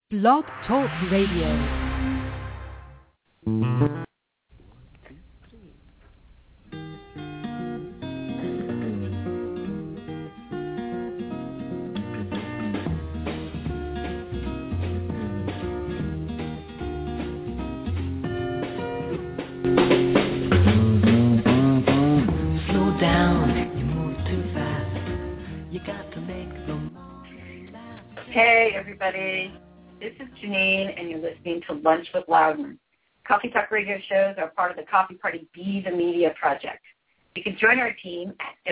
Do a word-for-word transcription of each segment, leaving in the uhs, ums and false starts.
Blog Talk Radio. Hey, everybody. This is Janine, and you're listening to Lunch with Loudon. Coffee Talk radio shows are part of the Coffee Party Be the Media project. You can join our team at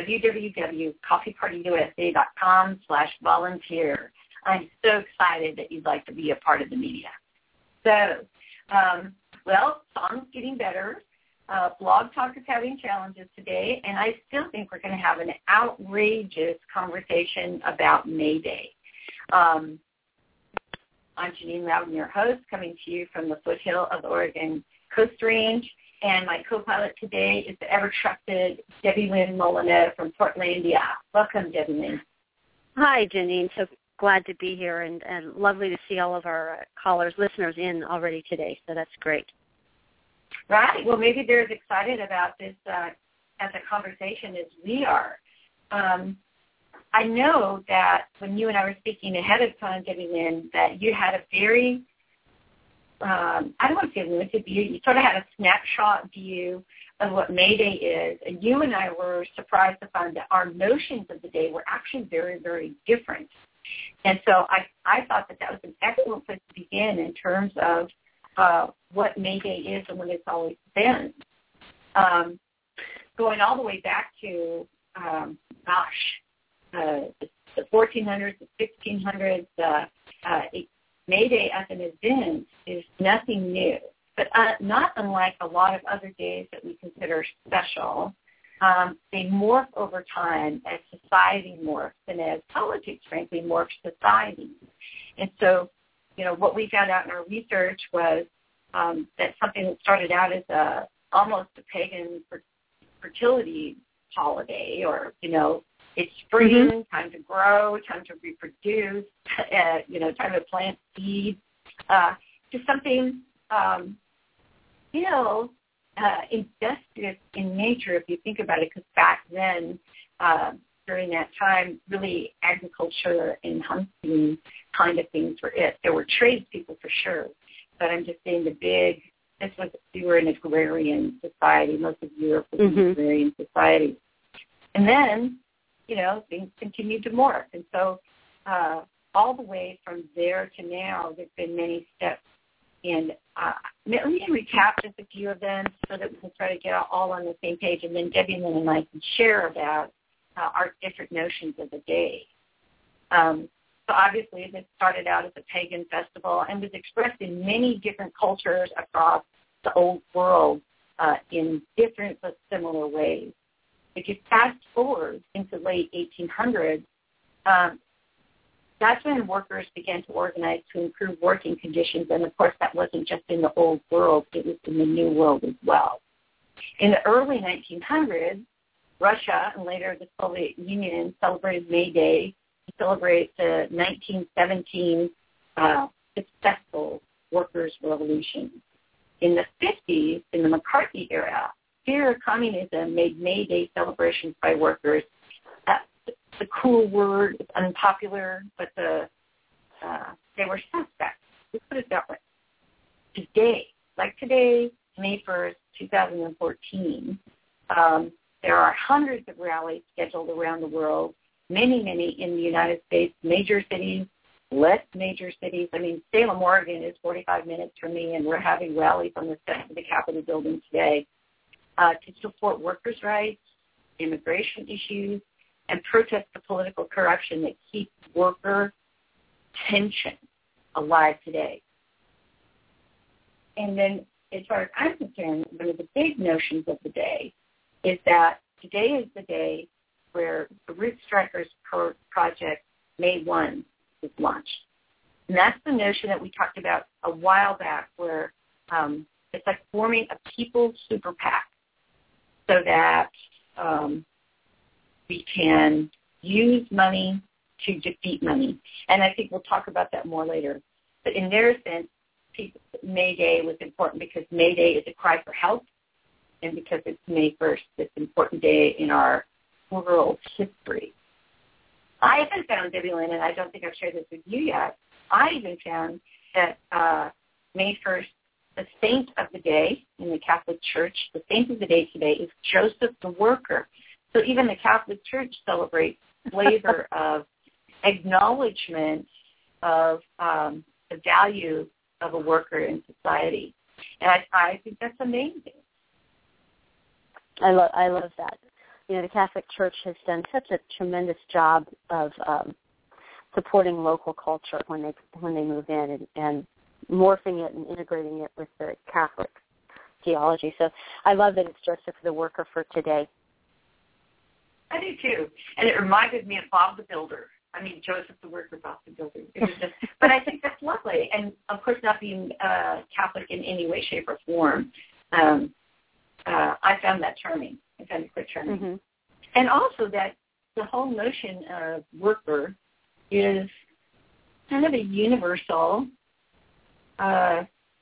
www.coffeepartyusa.com slash volunteer. I'm so excited that you'd like to be a part of the media. So, um, well, song's getting better. Uh, Blog Talk is having challenges today, and I still think we're going to have an outrageous conversation about May Day. Um, I'm Janine Loudon, your host, coming to you from the foothill of the Oregon Coast Range, and my co-pilot today is the ever-trusted Debbie Lynn Molineaux from Portlandia. Welcome, Debbie Lynn. Hi, Janine. So glad to be here, and, and lovely to see all of our uh, callers, listeners in already today, so that's great. Right. Well, maybe they're as excited about this uh, as a conversation as we are. Um, I know that when you and I were speaking ahead of time, Debbie Lynn, that you had a very, um, I don't want to say limited view, you sort of had a snapshot view of what May Day is, and you and I were surprised to find that our notions of the day were actually very, very different. And so I, I thought that that was an excellent place to begin in terms of uh, what May Day is and what it's always been. Um, going all the way back to, um, gosh, Uh, the, the fourteen hundreds, the sixteen hundreds, uh, uh, it, May Day as an event is nothing new, but uh, not unlike a lot of other days that we consider special. Um, they morph over time as society morphs and as politics, frankly, morphs society. And so, you know, what we found out in our research was um, that something that started out as a almost a pagan fertility holiday, or, you know, it's spring, mm-hmm. time to grow, time to reproduce, uh, you know, time to plant seeds, uh, to something, um, you know, uh, industrious in nature, if you think about it, because back then, uh, during that time, really agriculture and hunting kind of things were it. There were tradespeople for sure, but I'm just saying the big, this was, we were an agrarian society. Most of Europe was mm-hmm. an agrarian society. And then, you know, things continued to morph. And so uh, all the way from there to now, there's been many steps. And uh, let me recap just a few of them so that we can try to get all on the same page. And then Debbie and I can share about uh, our different notions of the day. Um, so obviously this started out as a pagan festival and was expressed in many different cultures across the old world uh, in different but similar ways. If you fast forward into late eighteen hundreds, um, that's when workers began to organize to improve working conditions. And, of course, that wasn't just in the old world. It was in the new world as well. In the early nineteen hundreds, Russia and later the Soviet Union celebrated May Day to celebrate the nineteen seventeen uh, successful workers' revolution. In the fifties, in the McCarthy era, fear of communism made May Day celebrations by workers. That's the cool word. It's unpopular, but the uh, they were suspect. Let's put it that way. Today, like today, May first, twenty fourteen, um, there are hundreds of rallies scheduled around the world, many, many in the United States, major cities, less major cities. I mean, Salem, Oregon is forty-five minutes from me, and we're having rallies on the steps of the Capitol building today. Uh, to support workers' rights, immigration issues, and protest the political corruption that keeps worker tension alive today. And then, as far as I'm concerned, one of the big notions of the day is that today is the day where the Root Strikers Pro- Project May first was launched. And that's the notion that we talked about a while back, where um, it's like forming a people's super PAC, so that um, we can use money to defeat money. And I think we'll talk about that more later. but in their sense, people, May Day was important because May Day is a cry for help, and because it's May first, it's an important day in our world history. I even found, Debbie Lynn, and I don't think I've shared this with you yet, I even found that uh, May first, the saint of the day in the Catholic Church, the saint of the day today is Joseph the Worker. So even the Catholic Church celebrates flavor of acknowledgement of um, the value of a worker in society. And I, I think that's amazing. I love I love that. You know, the Catholic Church has done such a tremendous job of um, supporting local culture when they when they move in and, and morphing it and integrating it with the Catholic theology. So I love that it's Joseph the Worker for today. I do too, and it reminded me of Bob the Builder. I mean, Joseph the Worker, Bob the Builder. It was just, but I think that's lovely, and of course, not being uh, Catholic in any way, shape, or form. Um, uh, I found that charming. I found it quite charming, mm-hmm. And also that the whole notion of worker is kind of a universal, uh,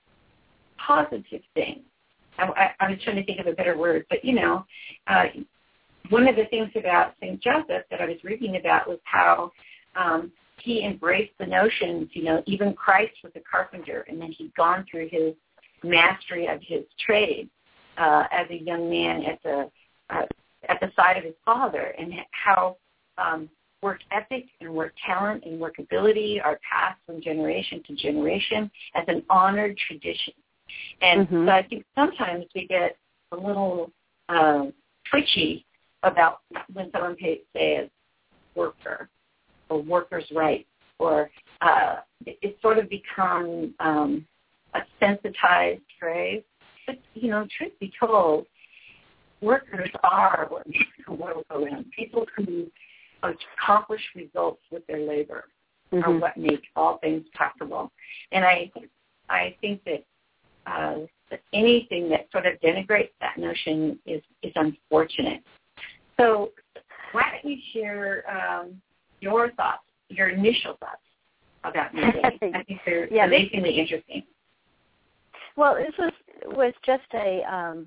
positive thing. I, I, I was trying to think of a better word, but you know. Uh, One of the things about Saint Joseph that I was reading about was how um, he embraced the notions, you know, even Christ was a carpenter, and then he'd gone through his mastery of his trade uh, as a young man at the uh, at the side of his father, and how um, work ethic and work talent and workability are passed from generation to generation as an honored tradition. And mm-hmm. so I think sometimes we get a little uh, twitchy about when someone says worker or workers' rights, or uh, it, it's sort of become um, a sensitized phrase. But, you know, truth be told, workers are what makes the world go round. People who accomplish results with their labor mm-hmm. are what make all things possible. And I, I think that, uh, that anything that sort of denigrates that notion is, is unfortunate. So why don't you share um, your thoughts, your initial thoughts about May Day? I think they're yeah, amazingly interesting. Well, this was was just a um,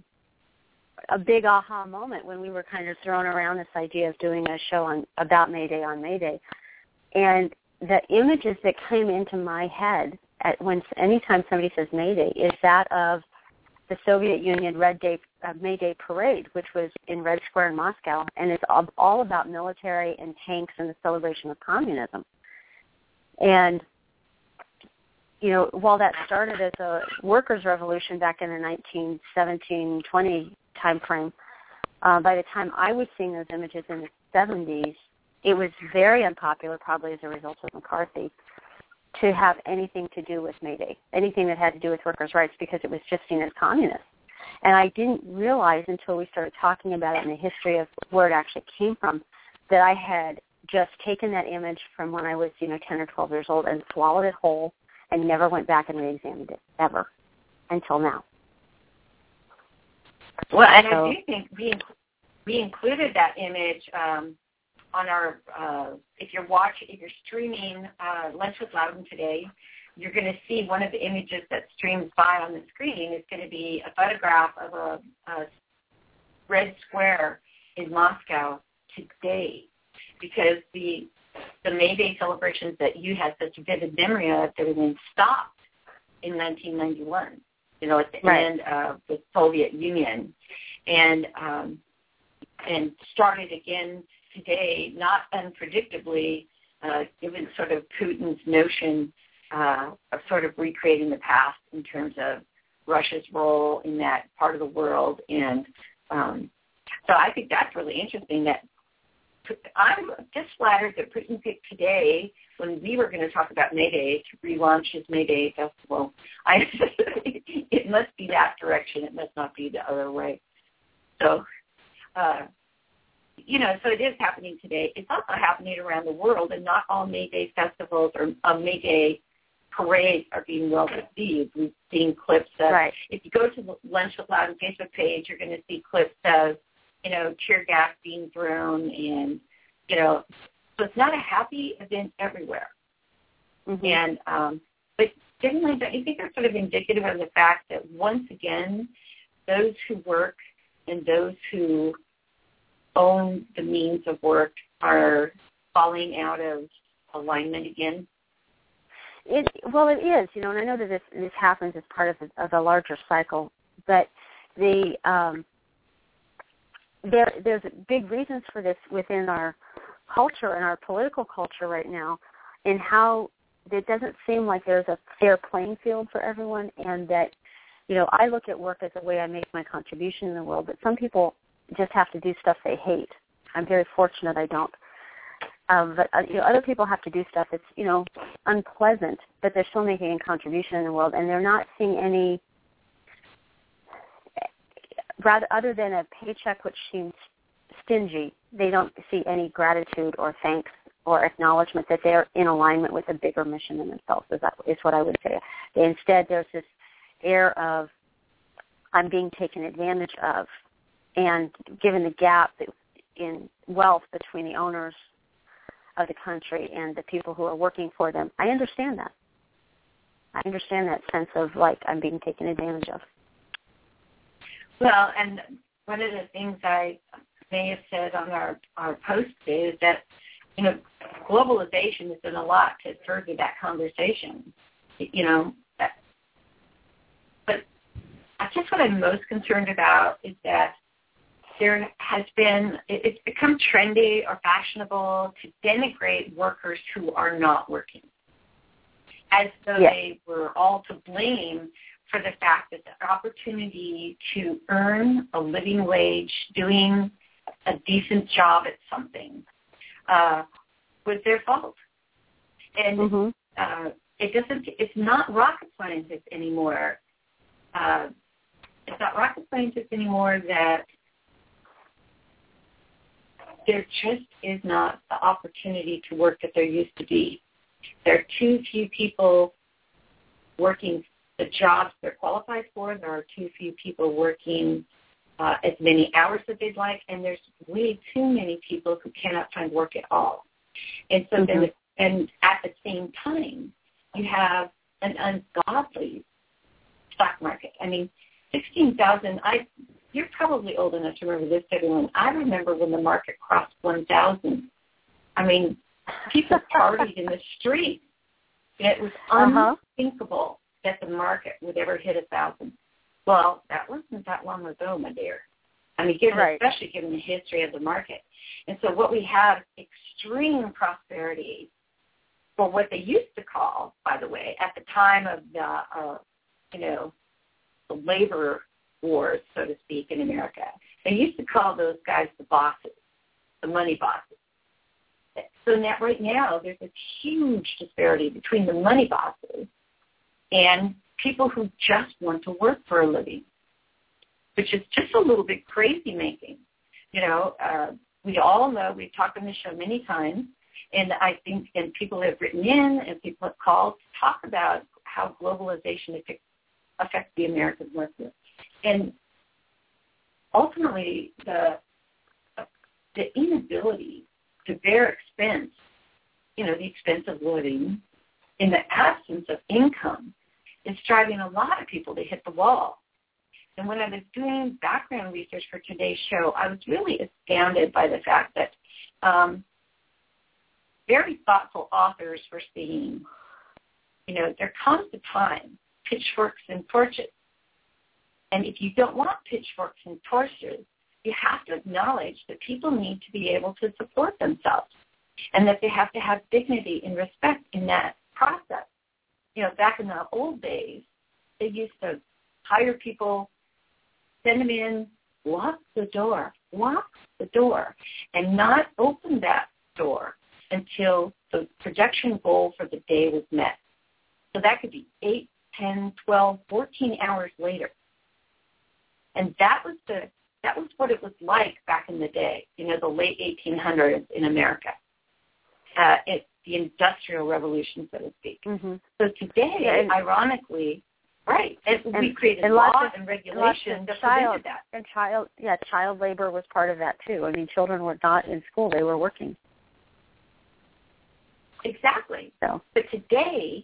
a big aha moment when we were kind of throwing around this idea of doing a show on about May Day on May Day, and the images that came into my head at when anytime somebody says May Day is that of the Soviet Union Red Day uh, May Day parade, which was in Red Square in Moscow, and it's all, all about military and tanks and the celebration of communism. And you know, while that started as a workers' revolution back in the nineteen seventeen twenty time frame, uh, by the time I was seeing those images in the seventies, it was very unpopular, probably as a result of McCarthy, to have anything to do with May Day, anything that had to do with workers' rights, because it was just seen as communist. And I didn't realize until we started talking about it in the history of where it actually came from that I had just taken that image from when I was, you know, ten or twelve years old and swallowed it whole and never went back and re-examined it, ever, until now. Well, and so, I do think we, we included that image um, on our, uh, if you're watching, if you're streaming uh, Lunch with Loudon today, you're going to see one of the images that streams by on the screen is going to be a photograph of a, a red square in Moscow today, because the the May Day celebrations that you had such a vivid memory of, everything stopped in nineteen ninety-one, you know, at the right. end of the Soviet Union, and um, and started again today, not unpredictably, uh, given sort of Putin's notion uh, of sort of recreating the past in terms of Russia's role in that part of the world. And um, so I think that's really interesting that I'm just flattered that Putin picked today, when we were going to talk about May Day, to relaunch his May Day festival. I, it must be that direction. It must not be the other way. So, uh, you know, so it is happening today. It's also happening around the world, and not all May Day festivals or uh, May Day parades are being well received. We've seen clips of, right. if you go to the Lunch with Loudon Facebook page, you're going to see clips of, you know, tear gas being thrown, and, you know, so it's not a happy event everywhere. Mm-hmm. And, um, but generally, don't you think they're sort of indicative of the fact that once again, those who work and those who own the means of work are falling out of alignment again? It, well, it is, you know, and I know that this this happens as part of a, of a larger cycle, but the um, there there's big reasons for this within our culture and our political culture right now, in how it doesn't seem like there's a fair playing field for everyone, and that, you know, I look at work as a way I make my contribution in the world, but some people just have to do stuff they hate. I'm very fortunate I don't. Um, but uh, you know, other people have to do stuff that's, you know, unpleasant, but they're still making a contribution in the world, and they're not seeing any, rather other than a paycheck which seems stingy, they don't see any gratitude or thanks or acknowledgement that they're in alignment with a bigger mission than themselves. Is that is what I would say. Instead, there's this air of, I'm being taken advantage of, and given the gap in wealth between the owners of the country and the people who are working for them, I understand that. I understand that sense of, like, I'm being taken advantage of. Well, and one of the things I may have said on our, our post is that, you know, globalization has done a lot to further that conversation, you know. But I guess what I'm most concerned about is that there has been, it's become trendy or fashionable to denigrate workers who are not working, as though yes. they were all to blame for the fact that the opportunity to earn a living wage doing a decent job at something uh, was their fault. And mm-hmm. uh, it doesn't, it's not rocket scientists anymore. Uh, it's not rocket scientists anymore that there just is not the opportunity to work that there used to be. There are too few people working the jobs they're qualified for. There are too few people working uh, as many hours that they'd like, and there's way too many people who cannot find work at all. And so, mm-hmm. then, and at the same time, you have an ungodly stock market. I mean, sixteen thousand. I. You're probably old enough to remember this, everyone. I remember when the market crossed one thousand. I mean, people partied in the street. It was uh-huh. unthinkable that the market would ever hit one thousand. Well, that wasn't that long ago, my dear. I mean, given, right. especially given the history of the market. And so what we have, extreme prosperity for what they used to call, by the way, at the time of the, uh, you know, the labor wars, so to speak, in America. They used to call those guys the bosses, the money bosses. So now, right now, there's a huge disparity between the money bosses and people who just want to work for a living, which is just a little bit crazy making. You know, uh, we all know, we've talked on this show many times, and I think, and people have written in and people have called to talk about how globalization affects the American worker. And ultimately, the the inability to bear expense, you know, the expense of living in the absence of income is driving a lot of people to hit the wall. And when I was doing background research for today's show, I was really astounded by the fact that um, very thoughtful authors were saying, you know, there comes a time, pitchforks and torches. And if you don't want pitchforks and torches, you have to acknowledge that people need to be able to support themselves and that they have to have dignity and respect in that process. You know, back in the old days, they used to hire people, send them in, lock the door, lock the door, and not open that door until the production goal for the day was met. So that could be eight, ten, twelve, fourteen hours later. And that was the that was what it was like back in the day, you know, the late eighteen hundreds in America. Uh, it's the Industrial Revolution, so to speak. Mm-hmm. So today, yeah, and, ironically, right, and, and we created and law of, and regulation and that child, prevented that. And child, yeah, child labor was part of that too. I mean, children were not in school; they were working. Exactly. So, but today,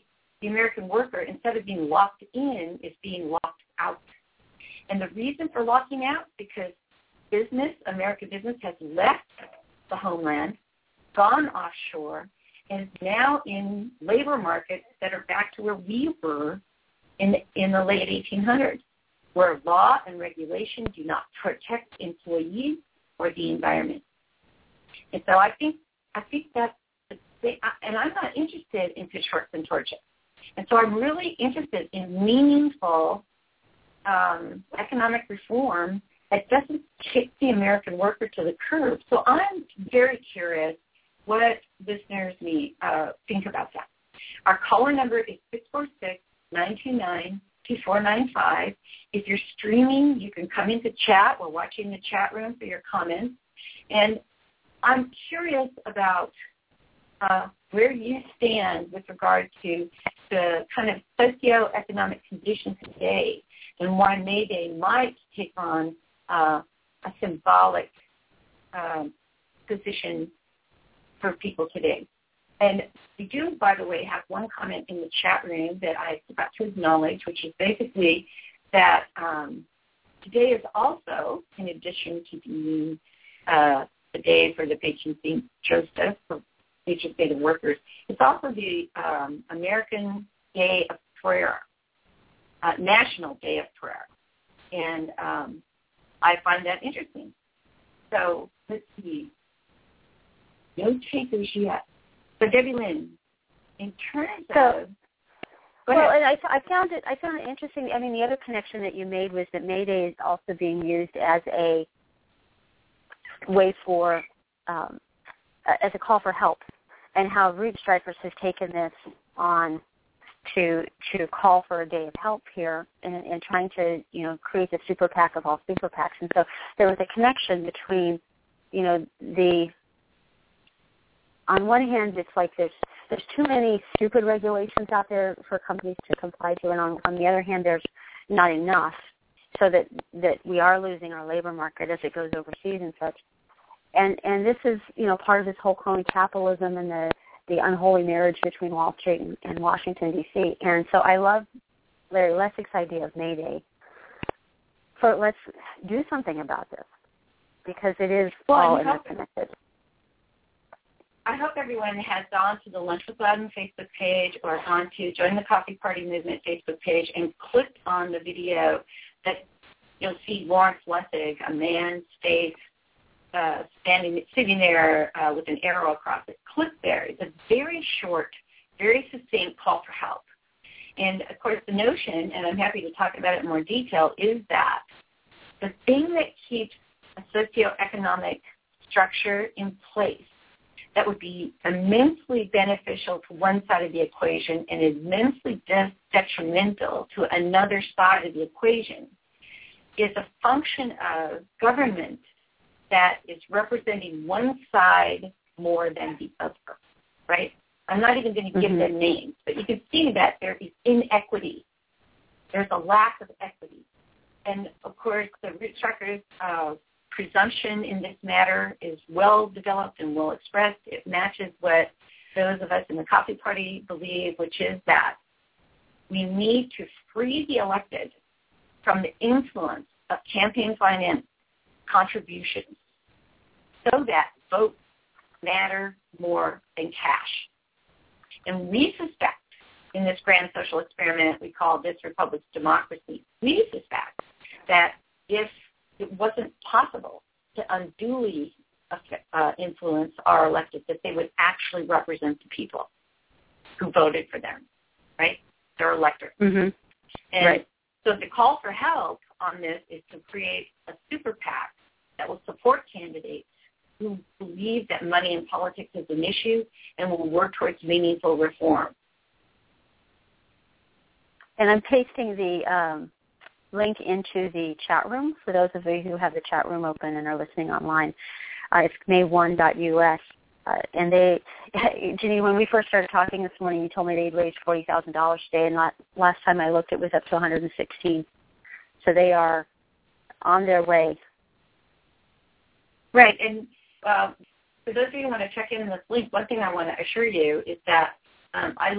the American worker, instead of being locked in, is being locked out. And the reason for locking out, because business, American business, has left the homeland, gone offshore, and is now in labor markets that are back to where we were in the, in the late eighteen hundreds, where law and regulation do not protect employees or the environment. And so I think I think that's the thing, and I'm not interested in pitchforks and torches. And so I'm really interested in meaningful um, economic reform that doesn't kick the American worker to the curb. So I'm very curious what listeners need, uh, think about that. Our caller number is six four six, nine two nine, two four nine five. If you're streaming, you can come into chat. We're watching the chat room for your comments. And I'm curious about uh, where you stand with regard to the kind of socioeconomic conditions today and why May Day might take on uh, a symbolic um, position for people today. And we do, by the way, have one comment in the chat room that I forgot to acknowledge, which is basically that um, today is also, in addition to being uh, the day for the patron Saint Joseph, for patron saint of workers, it's also the um, American Day of Prayer, uh, National Day of Prayer. And um, I find that interesting. So let's see. No takers yet. So Debbie Lynn, in terms so, of well, and I, I found it. I found it interesting. I mean, the other connection that you made was that May Day is also being used as a way for, um, as a call for help, and how Root Strikers has taken this on to to call for a day of help here, and, and trying to you know create the super PAC of all super PACs. And so there was a connection between, you know, the on one hand, it's like there's there's too many stupid regulations out there for companies to comply to, and on, on the other hand, there's not enough, so that that we are losing our labor market as it goes overseas and such. And and this is you know part of this whole crony capitalism and the the unholy marriage between Wall Street and, and Washington D C. And so I love Larry Lessig's idea of May Day. For let's do something about this, because it is well, all interconnected. I hope everyone has gone to the Lunch with Loudon Facebook page or gone to Join the Coffee Party Movement Facebook page and clicked on the video that you'll see Lawrence Lessig, a man's face, uh, standing, sitting there uh, with an arrow across it. Click there. It's a very short, very succinct call for help. And, of course, the notion, and I'm happy to talk about it in more detail, is that the thing that keeps a socioeconomic structure in place that would be immensely beneficial to one side of the equation and immensely de- detrimental to another side of the equation is a function of government that is representing one side more than the other, right? I'm not even going to give mm-hmm. them names, but you can see that there is inequity. There's a lack of equity. And, of course, the Root Strikers uh, presumption in this matter is well developed and well expressed. It matches what those of us in the Coffee Party believe, which is that we need to free the elected from the influence of campaign finance contributions so that votes matter more than cash. And we suspect in this grand social experiment we call this Republic's democracy, we suspect that if it wasn't possible to unduly uh, influence our elected, that they would actually represent the people who voted for them, right? Their electors. Mm-hmm. And right. so the call for help on this is to create a super PAC that will support candidates who believe that money in politics is an issue and will work towards meaningful reform. And I'm pasting the um, link into the chat room for those of you who have the chat room open and are listening online. Uh, it's may one dot U S. Uh, and they, Ginny, when we first started talking this morning, you told me they'd raised forty thousand dollars today, and last, last time I looked, it was up to one hundred sixteen. So they are on their way. Right, and uh, for those of you who want to check in on this link, one thing I want to assure you is that um, I looked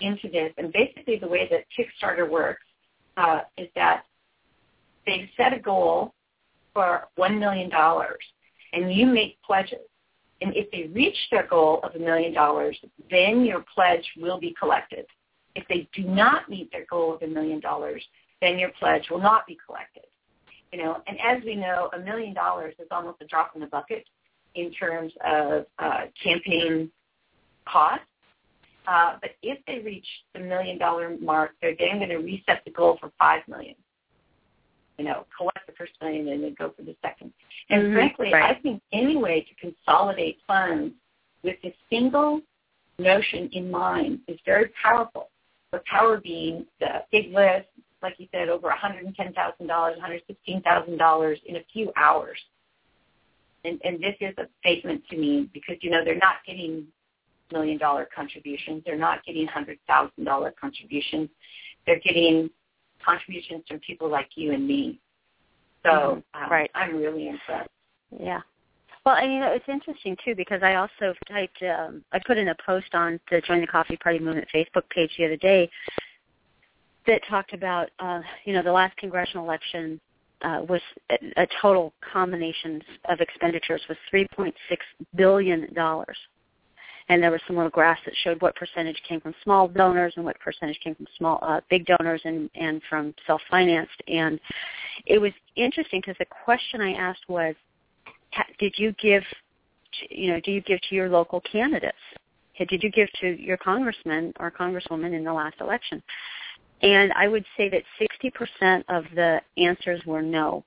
into this, and basically the way that Kickstarter works uh, is that they've set a goal for one million dollars, and you make pledges. And if they reach their goal of a million dollars, then your pledge will be collected. If they do not meet their goal of a million dollars, then your pledge will not be collected. You know, and as we know, a million dollars is almost a drop in the bucket in terms of uh, campaign costs. Uh, but if they reach the million dollar mark, they're then going to reset the goal for five million. You know, collect the first million and then go for the second. And mm-hmm. frankly, right. I think any way to consolidate funds with a single notion in mind is very powerful. The power being the big list, like you said, over one hundred ten thousand dollars, one hundred sixteen thousand dollars in a few hours. And, and this is a statement to me because, you know, they're not getting million-dollar contributions. They're not getting one hundred thousand dollars contributions. They're getting contributions from people like you and me. So mm-hmm. um, right. I'm really impressed. Yeah. Well, and you know, it's interesting, too, because I also typed, um, I put in a post on the Join the Coffee Party Movement Facebook page the other day that talked about, uh, you know, the last congressional election uh, was a, a total combination of expenditures was three point six billion dollars. And there were some little graphs that showed what percentage came from small donors and what percentage came from small, uh, big donors and, and from self-financed. And it was interesting because the question I asked was, did you give, to, you know, do you give to your local candidates? Did you give to your congressman or congresswoman in the last election? And I would say that sixty percent of the answers were no.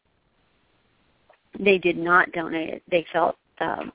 They did not donate it. They felt um,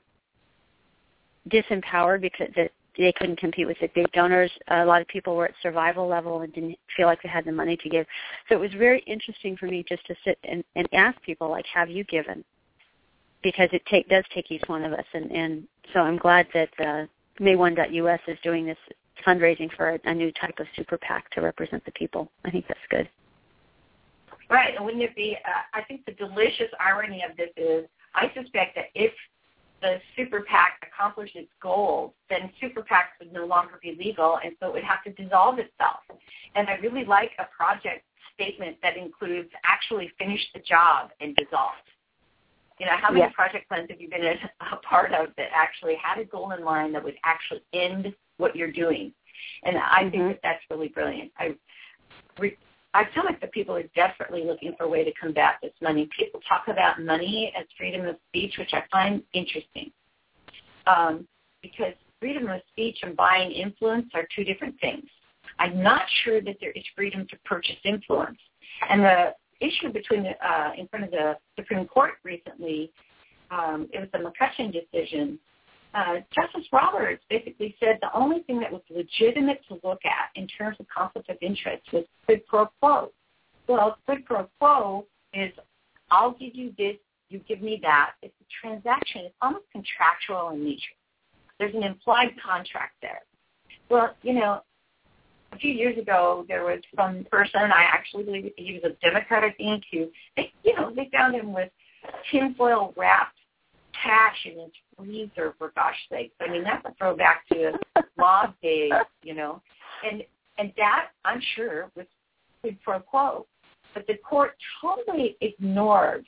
disempowered because they couldn't compete with the big donors. A lot of people were at survival level and didn't feel like they had the money to give. So it was very interesting for me just to sit and, and ask people, like, have you given? Because it take, does take each one of us. And, and so I'm glad that uh, May one dot U S is doing this fundraising for a, a new type of super PAC to represent the people. I think that's good. Right. And wouldn't it be, uh, I think the delicious irony of this is I suspect that if the super PAC accomplished its goals, then super PACs would no longer be legal, and so it would have to dissolve itself. And I really like a project statement that includes actually finish the job and dissolve. You know, how many yes. project plans have you been a, a part of that actually had a goal in mind that would actually end what you're doing? And I mm-hmm. think that that's really brilliant. I re- I feel like the people are desperately looking for a way to combat this money. People talk about money as freedom of speech, which I find interesting, um, because freedom of speech and buying influence are two different things. I'm not sure that there is freedom to purchase influence. And the issue between the, uh, in front of the Supreme Court recently, um, it was the McCutcheon decision. Uh, Justice Roberts basically said the only thing that was legitimate to look at in terms of conflict of interest was quid pro quo. Well, quid pro quo is I'll give you this, you give me that. It's a transaction. It's almost contractual in nature. There's an implied contract there. Well, you know, a few years ago there was some person, I actually believe he was a Democrat, I think, who, they, you know, they found him with tinfoil wrapped cash in his freezer, for gosh sakes. I mean, that's a throwback to law days, you know. And and that, I'm sure, was quid pro quo. But the court totally ignored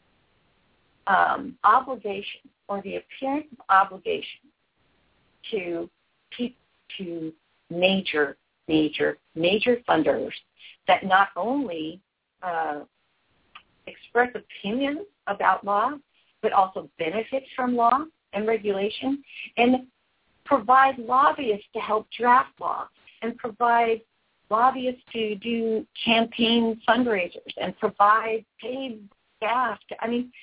um, obligation or the appearance of obligation to to major, major, major funders that not only uh, express opinions about law, but also benefit from law and regulation, and provide lobbyists to help draft law, and provide lobbyists to do campaign fundraisers, and provide paid staff. To, I mean,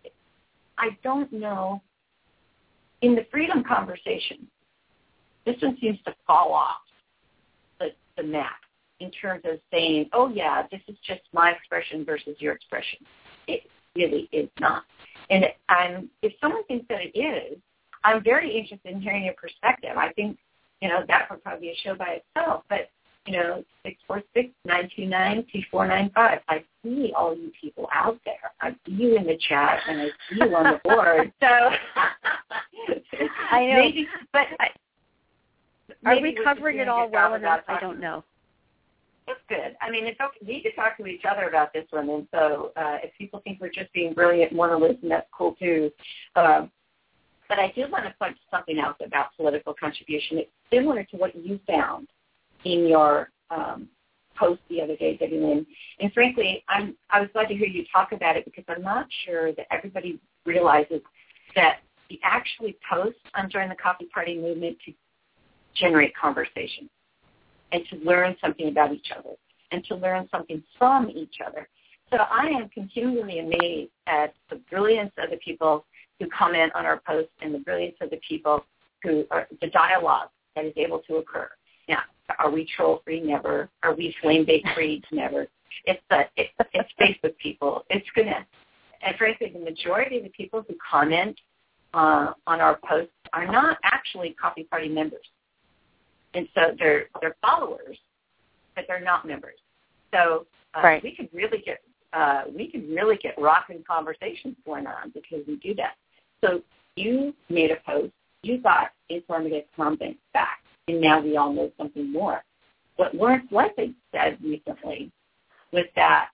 I don't know. In the freedom conversation, this one seems to fall off the, the map in terms of saying, oh, yeah, this is just my expression versus your expression. It really is not. And I'm, if someone thinks that it is, I'm very interested in hearing your perspective. I think, you know, that would probably be a show by itself. But, you know, six four six, nine two nine, two four nine five. I see all you people out there. I see you in the chat, and I see you on the board. So I know. Maybe, but I, are we covering it all well enough? I don't know. It's good. I mean, it's okay. We need to talk to each other about this one, and so uh, if people think we're just being brilliant and want to listen, that's cool too. Um, but I do want to point to something else about political contribution. It's similar to what you found in your um, post the other day, Debbie Lynn. And frankly, I'm, I was glad to hear you talk about it because I'm not sure that everybody realizes that you actually post on Join the Coffee Party movement to generate conversation and to learn something about each other and to learn something from each other. So I am continually amazed at the brilliance of the people who comment on our posts and the brilliance of the people who are, the dialogue that is able to occur. Now, are we troll-free? Never. Are we flame-bait-free? Never. It's, the, it, it's Facebook people. It's going to, and frankly, the majority of the people who comment uh, on our posts are not actually Coffee Party members. And so they're they're followers, but they're not members. So uh, right. we could really get uh, we could really get rocking conversations going on because we do that. So you made a post, you got informative comment back, and now we all know something more. What Lawrence Lessig said recently was that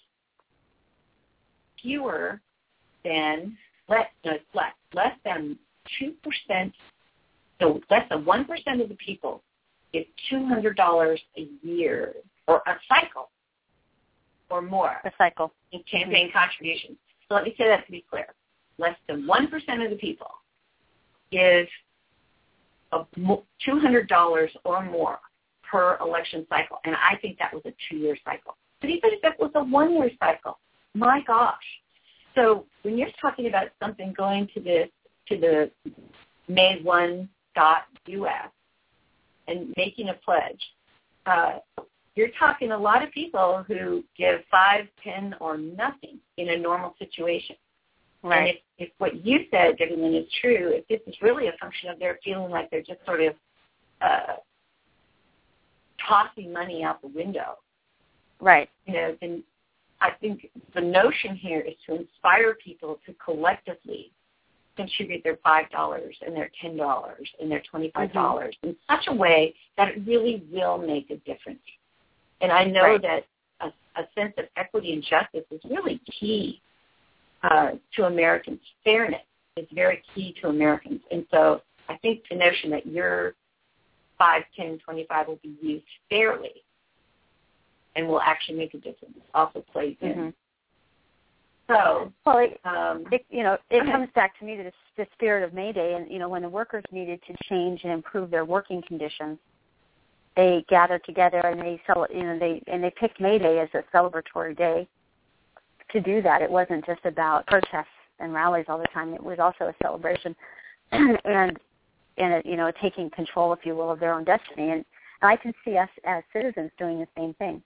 fewer than less no less less than two percent, so less than one percent of the people get two hundred dollars a year or a cycle or more a cycle in campaign mm-hmm. contributions. So let me say that to be clear. Less than one percent of the people give a two hundred dollars or more per election cycle, and I think that was a two-year cycle. But even if it was a one-year cycle, my gosh. So when you're talking about something going to the, to the May first dot U S, and making a pledge, uh, you're talking a lot of people who give five, ten, or nothing in a normal situation. Right. And if, if what you said, Debbie Lynn, is true, if this is really a function of their feeling like they're just sort of uh, tossing money out the window, right? You know, then I think the notion here is to inspire people to collectively contribute their five dollars and their ten dollars and their twenty-five dollars mm-hmm. in such a way that it really will make a difference. And I know right. that a, a sense of equity and justice is really key uh, to Americans. Fairness is very key to Americans. And so I think the notion that your five, ten, twenty-five will be used fairly and will actually make a difference also plays mm-hmm. in. So, well, it, um, it, you know, it comes back to me to the, the spirit of May Day, and you know, when the workers needed to change and improve their working conditions, they gathered together and they, you know, they and they picked May Day as a celebratory day to do that. It wasn't just about protests and rallies all the time; it was also a celebration and and a, you know, taking control, if you will, of their own destiny. And, and I can see us as citizens doing the same thing.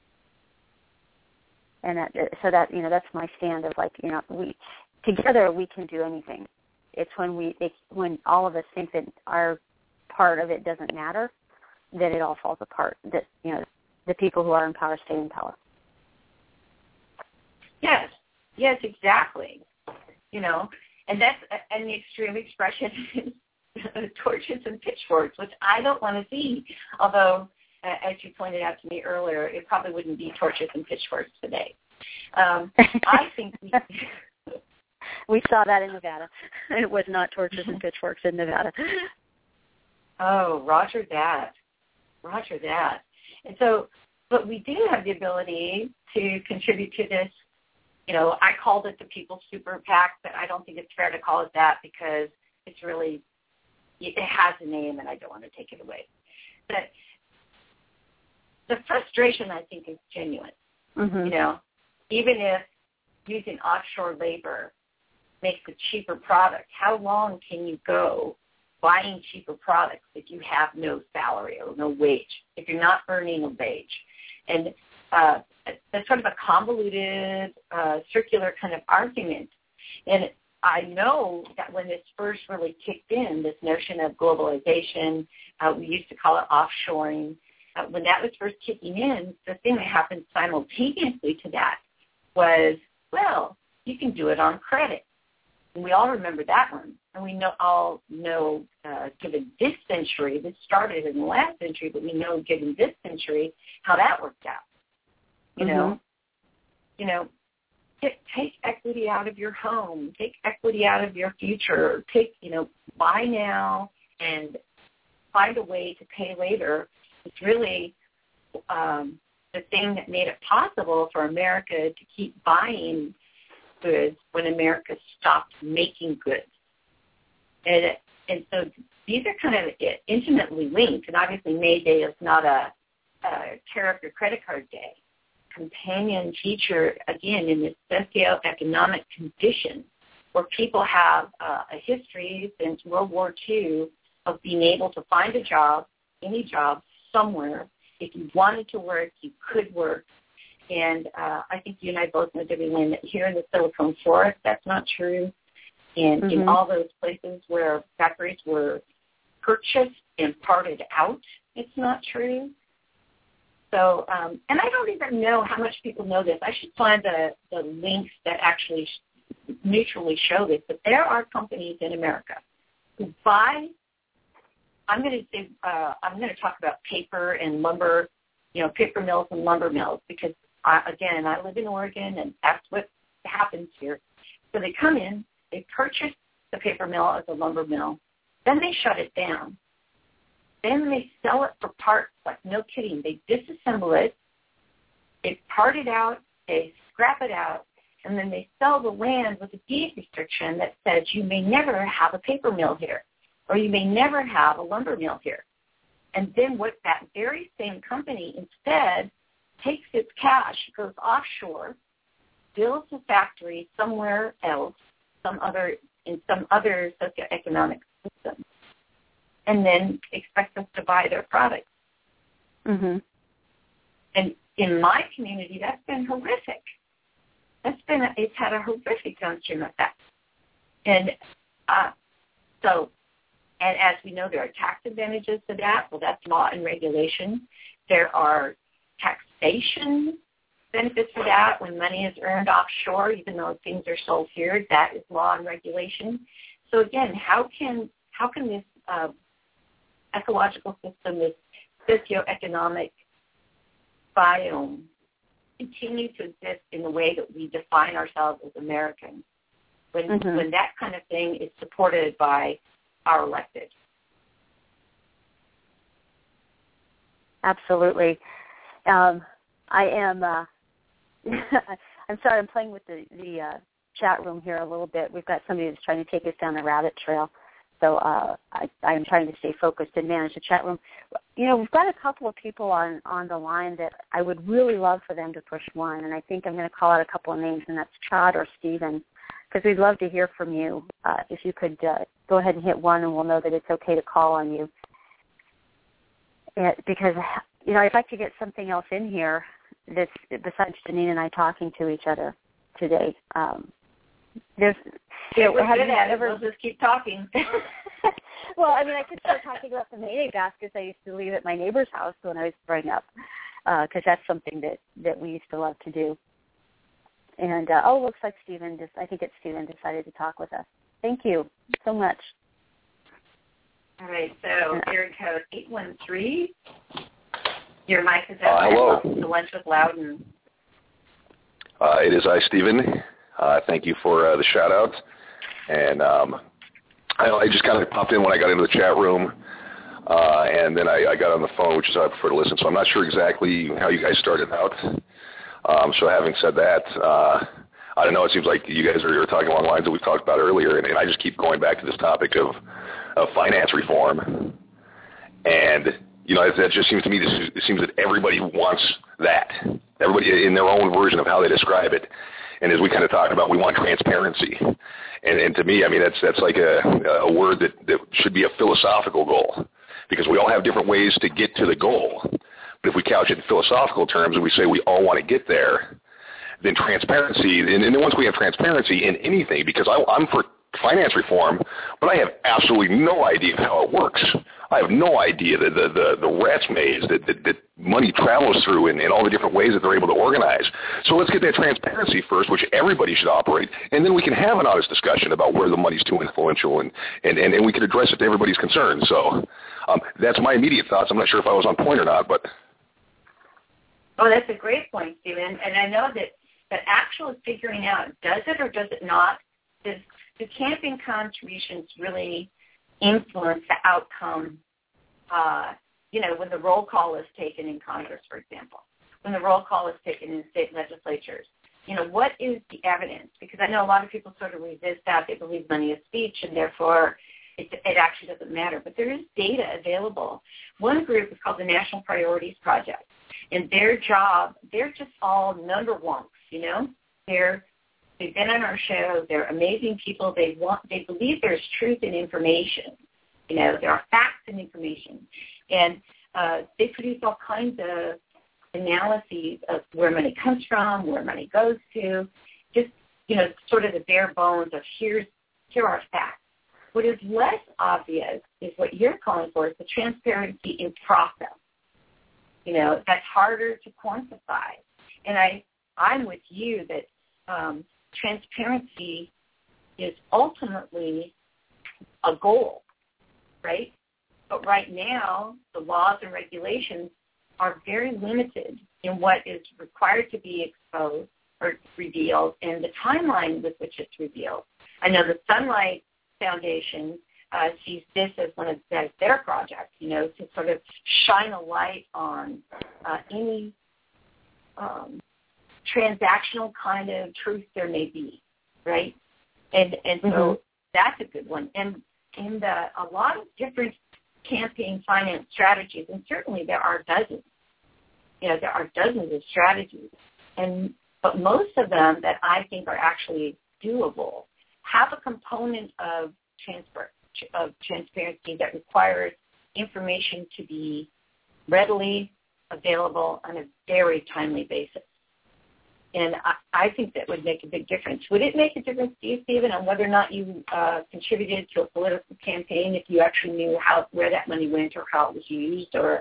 And that, so that, you know, that's my stand of like, you know, we together we can do anything. It's when we, it's when all of us think that our part of it doesn't matter, that it all falls apart. That, you know, the people who are in power stay in power. Yes, yes, exactly. You know, and that's and the extreme expression is torches and pitchforks, which I don't want to see. Although, Uh, as you pointed out to me earlier, it probably wouldn't be torches and pitchforks today. Um, I think we, we saw that in Nevada. It was not torches and pitchforks in Nevada. Oh, roger that. Roger that. And so, but we do have the ability to contribute to this. You know, I called it the People's Super PAC, but I don't think it's fair to call it that because it's really, it has a name and I don't want to take it away. But the frustration, I think, is genuine. Mm-hmm. You know, even if using offshore labor makes a cheaper product, how long can you go buying cheaper products if you have no salary or no wage, if you're not earning a wage? And uh, that's sort of a convoluted, uh, circular kind of argument. And I know that when this first really kicked in, this notion of globalization, uh, we used to call it offshoring, Uh, when that was first kicking in, the thing that happened simultaneously to that was, well, you can do it on credit. And we all remember that one. And we know all know, uh, given this century, this started in the last century, but we know, given this century, how that worked out. You mm-hmm. know, you know, take, take equity out of your home, take equity out of your future, take, you know, buy now and find a way to pay later. It's really um, the thing that made it possible for America to keep buying goods when America stopped making goods. And, and so these are kind of intimately linked, and obviously May Day is not a, a character credit card day. Companion teacher, again, in this socioeconomic condition where people have uh, a history since World War Two of being able to find a job, any job, somewhere. If you wanted to work, you could work. And uh, I think you and I both know, Debbie Lynn, that here in the Silicon Forest, that's not true. And mm-hmm. in all those places where factories were purchased and parted out, it's not true. So, um, and I don't even know how much people know this. I should find the, the links that actually sh- neutrally show this. But there are companies in America who buy, I'm going to say, uh, I'm going to talk about paper and lumber, you know, paper mills and lumber mills because, I, again, I live in Oregon and that's what happens here. So they come in, they purchase the paper mill as a lumber mill, then they shut it down. Then they sell it for parts, like no kidding. They disassemble it, they part it out, they scrap it out, and then they sell the land with a deed restriction that says you may never have a paper mill here, or you may never have a lumber mill here. And then what that very same company instead takes its cash, goes offshore, builds a factory somewhere else, some other in some other socioeconomic system, and then expect us to buy their products. Mm-hmm. And in my community, that's been horrific. That's been a, it's had a horrific downstream effect. And uh, so, and as we know, there are tax advantages to that. Well, that's law and regulation. There are taxation benefits to that when money is earned offshore, even though things are sold here. That is law and regulation. So again, how can how can this uh, ecological system, this socioeconomic biome, continue to exist in the way that we define ourselves as Americans when mm-hmm. when that kind of thing is supported by our elected? Absolutely. Um, I am. Uh, I'm sorry. I'm playing with the the uh, chat room here a little bit. We've got somebody that's trying to take us down the rabbit trail. So uh, I, I'm trying to stay focused and manage the chat room. You know, we've got a couple of people on, on the line that I would really love for them to push one, and I think I'm going to call out a couple of names, and that's Chad or Stephen, because we'd love to hear from you. Uh, if you could uh, go ahead and hit one, and we'll know that it's okay to call on you. And because, you know, I'd like to get something else in here that's besides Janine and I talking to each other today. Um, there's Yeah, we're good at it. We'll just keep talking. Well, I mean, I could start talking about the Mayday baskets I used to leave at my neighbor's house when I was growing up, because uh, that's something that, that we used to love to do. And, uh, oh, looks like Stephen, just, I think it's Stephen, decided to talk with us. Thank you so much. All right, so area code eight one three. Your mic is uh, open. Hello. The lunch with Loudon. Uh, it is I, Stephen. Uh, thank you for uh, the shout-out. And um, I, I just kind of popped in when I got into the chat room, uh, and then I, I got on the phone, which is how I prefer to listen. So I'm not sure exactly how you guys started out. Um, so having said that, uh, I don't know, it seems like you guys are, are talking along lines that we've talked about earlier, and, and I just keep going back to this topic of, of finance reform. And, you know, that just seems to me, this, it seems that everybody wants that. Everybody in their own version of how they describe it. And as we kind of talked about, we want transparency. And, and to me, I mean, that's that's like a, a word that, that should be a philosophical goal, because we all have different ways to get to the goal. But if we couch it in philosophical terms and we say we all want to get there, then transparency, and, and once we have transparency in anything, because I, I'm for finance reform, but I have absolutely no idea how it works. I have no idea the the, the, the rat's maze that, that, that money travels through and, and all the different ways that they're able to organize. So let's get that transparency first, which everybody should operate, and then we can have an honest discussion about where the money's too influential, and, and, and, and we can address it to everybody's concerns. So um, that's my immediate thoughts. I'm not sure if I was on point or not, but... Oh, that's a great point, Stephen. And I know that, that actually figuring out, does it or does it not, does, do campaign contributions really influence the outcome, uh, you know, when the roll call is taken in Congress, for example, when the roll call is taken in state legislatures? You know, what is the evidence? Because I know a lot of people sort of resist that. They believe money is speech, and therefore it, it actually doesn't matter. But there is data available. One group is called the National Priorities Project, and their job, they're just all number ones, you know? They're They've been on our show. They're amazing people. They want. They believe there's truth in information. You know, there are facts in information, and uh, they produce all kinds of analyses of where money comes from, where money goes to. Just you know, sort of the bare bones of here's here are facts. What is less obvious is what you're calling for, is the transparency in process. You know, that's harder to quantify, and I I'm with you that. Um, Transparency is ultimately a goal, right? But right now, the laws and regulations are very limited in what is required to be exposed or revealed and the timeline with which it's revealed. I know the Sunlight Foundation uh, sees this as one of their, their projects, you know, to sort of shine a light on uh, any um, transactional kind of truth there may be, right? And and so mm-hmm. that's a good one. And and uh, a lot of different campaign finance strategies, and certainly there are dozens. You know, there are dozens of strategies, and but most of them that I think are actually doable have a component of transfer of transparency that requires information to be readily available on a very timely basis. And I, I think that would make a big difference. Would it make a difference to you, Stephen, on whether or not you uh, contributed to a political campaign if you actually knew how where that money went or how it was used? Or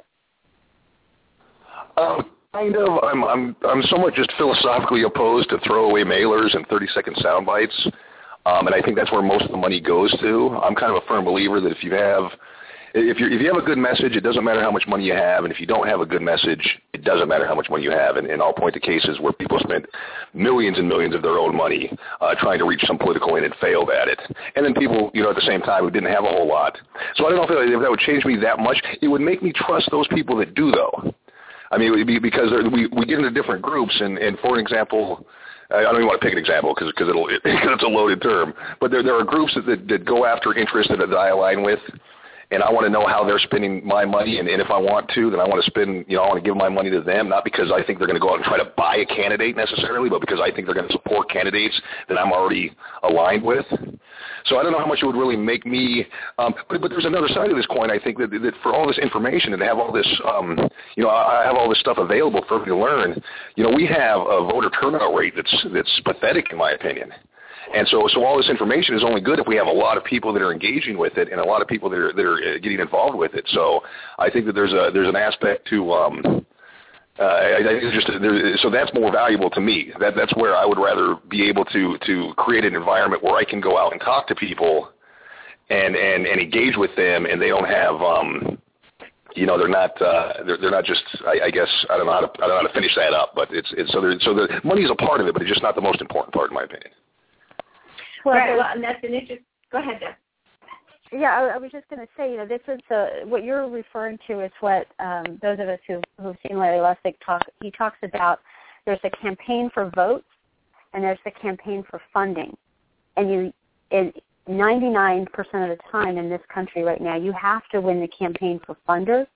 um, kind of. I'm I'm I'm somewhat just philosophically opposed to throwaway mailers and thirty-second sound bites, um, and I think that's where most of the money goes to. I'm kind of a firm believer that if you have If you if you have a good message, it doesn't matter how much money you have, and if you don't have a good message, it doesn't matter how much money you have. And, and I'll point to cases where people spent millions and millions of their own money uh, trying to reach some political end and failed at it. And then people, you know, at the same time who didn't have a whole lot. So I don't know if that, if that would change me that much. It would make me trust those people that do, though. I mean, it would be because we we get into different groups, and, and for example. I don't even want to pick an example because because it'll because it's a loaded term. But there there are groups that that, that go after interests that, that I align with. And I want to know how they're spending my money, and, and if I want to, then I want to spend, you know, I want to give my money to them, not because I think they're going to go out and try to buy a candidate necessarily, but because I think they're going to support candidates that I'm already aligned with. So I don't know how much it would really make me, um, but, but there's another side of this coin, I think, that, that for all this information and to have all this, um, you know, I have all this stuff available for everybody to learn, you know, we have a voter turnout rate that's that's pathetic in my opinion. And so, so all this information is only good if we have a lot of people that are engaging with it and a lot of people that are that are getting involved with it. So, I think that there's a there's an aspect to. Um, uh, I, I think it's just there, so that's more valuable to me. That that's where I would rather be able to to create an environment where I can go out and talk to people, and and, and engage with them, and they don't have. Um, You know, they're not. Uh, they're, they're not just. I, I guess I don't know how to. I don't know how to finish that up. But it's. it's so. So the money is a part of it, but it's just not the most important part, in my opinion. Well, right, well, and that's an interest. Go ahead, Deb. Yeah, I, I was just going to say, you know, this is the, what you're referring to is what um, those of us who, who've seen Larry Lessig talk, he talks about there's a campaign for votes and there's the campaign for funding. And you, in ninety-nine percent of the time in this country right now, you have to win the campaign for funders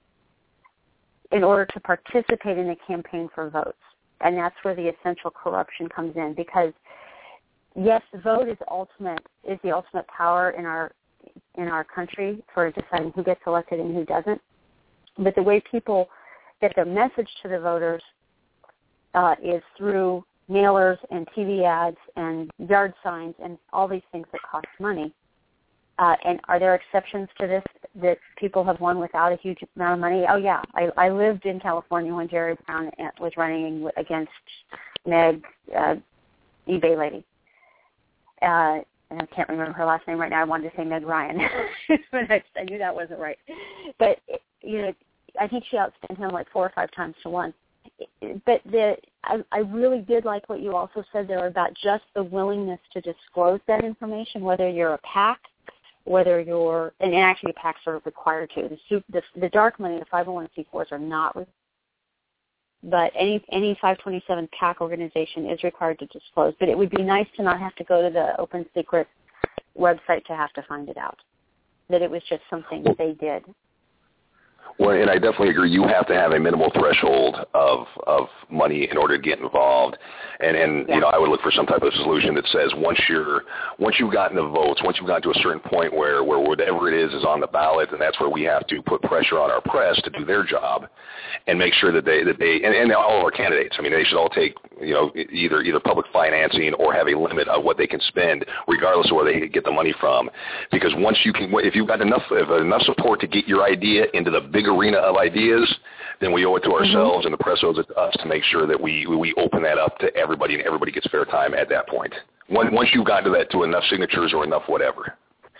in order to participate in the campaign for votes. And that's where the essential corruption comes in because yes, the vote is ultimate is the ultimate power in our in our country for deciding who gets elected and who doesn't. But the way people get their message to the voters uh, is through mailers and T V ads and yard signs and all these things that cost money. Uh, and are there exceptions to this that people have won without a huge amount of money? Oh, yeah. I, I lived in California when Jerry Brown was running against Meg, uh, eBay lady. Uh, and I can't remember her last name right now. I wanted to say Meg Ryan, but I, I knew that wasn't right. But, you know, I think she outspent him like four or five times to one. But the I, I really did like what you also said there about just the willingness to disclose that information, whether you're a PAC, whether you're, and actually PACs are required to. The, soup, the, the dark money, the five oh one c fours are not required. But any any five twenty-seven PAC organization is required to disclose. But it would be nice to not have to go to the Open Secret website to have to find it out, that it was just something that they did. Well, and I definitely agree. You have to have a minimal threshold of of money in order to get involved, and and yeah. you know I would look for some type of solution that says once you're once you've gotten the votes, once you've gotten to a certain point where where whatever it is is on the ballot, and that's where we have to put pressure on our press to do their job, and make sure that they that they and, and all of our candidates. I mean, they should all take you know either either public financing or have a limit of what they can spend, regardless of where they get the money from, because once you can, if you've got enough if enough support to get your idea into the big arena of ideas, then we owe it to ourselves, mm-hmm. and the press owes it to us to make sure that we we open that up to everybody, and everybody gets fair time at that point. Once you've gotten to that, to enough signatures or enough whatever.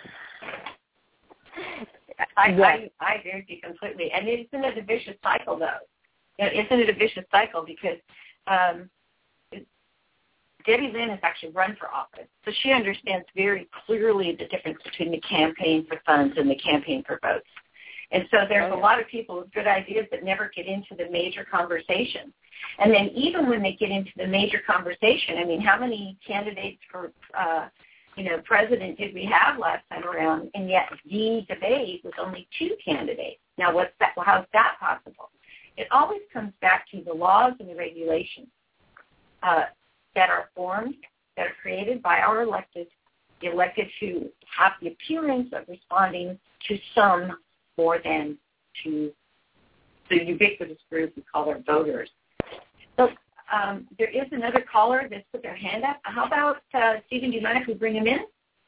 I, I, I agree with you completely. And isn't it a vicious cycle, though? You know, isn't it a vicious cycle? Because um, Debbie Lynn has actually run for office, so she understands very clearly the difference between the campaign for funds and the campaign for votes. And so there's a lot of people with good ideas that never get into the major conversation. And then even when they get into the major conversation, I mean, how many candidates for, uh, you know, president did we have last time around? And yet the debate was only two candidates. Now, what's that? Well, how's that possible? It always comes back to the laws and the regulations uh, that are formed, that are created by our elected, the elected who have the appearance of responding to some more than to the ubiquitous group we call our voters. So um, there is another caller that's put their hand up. How about, uh, Stephen, do you mind if we bring him in?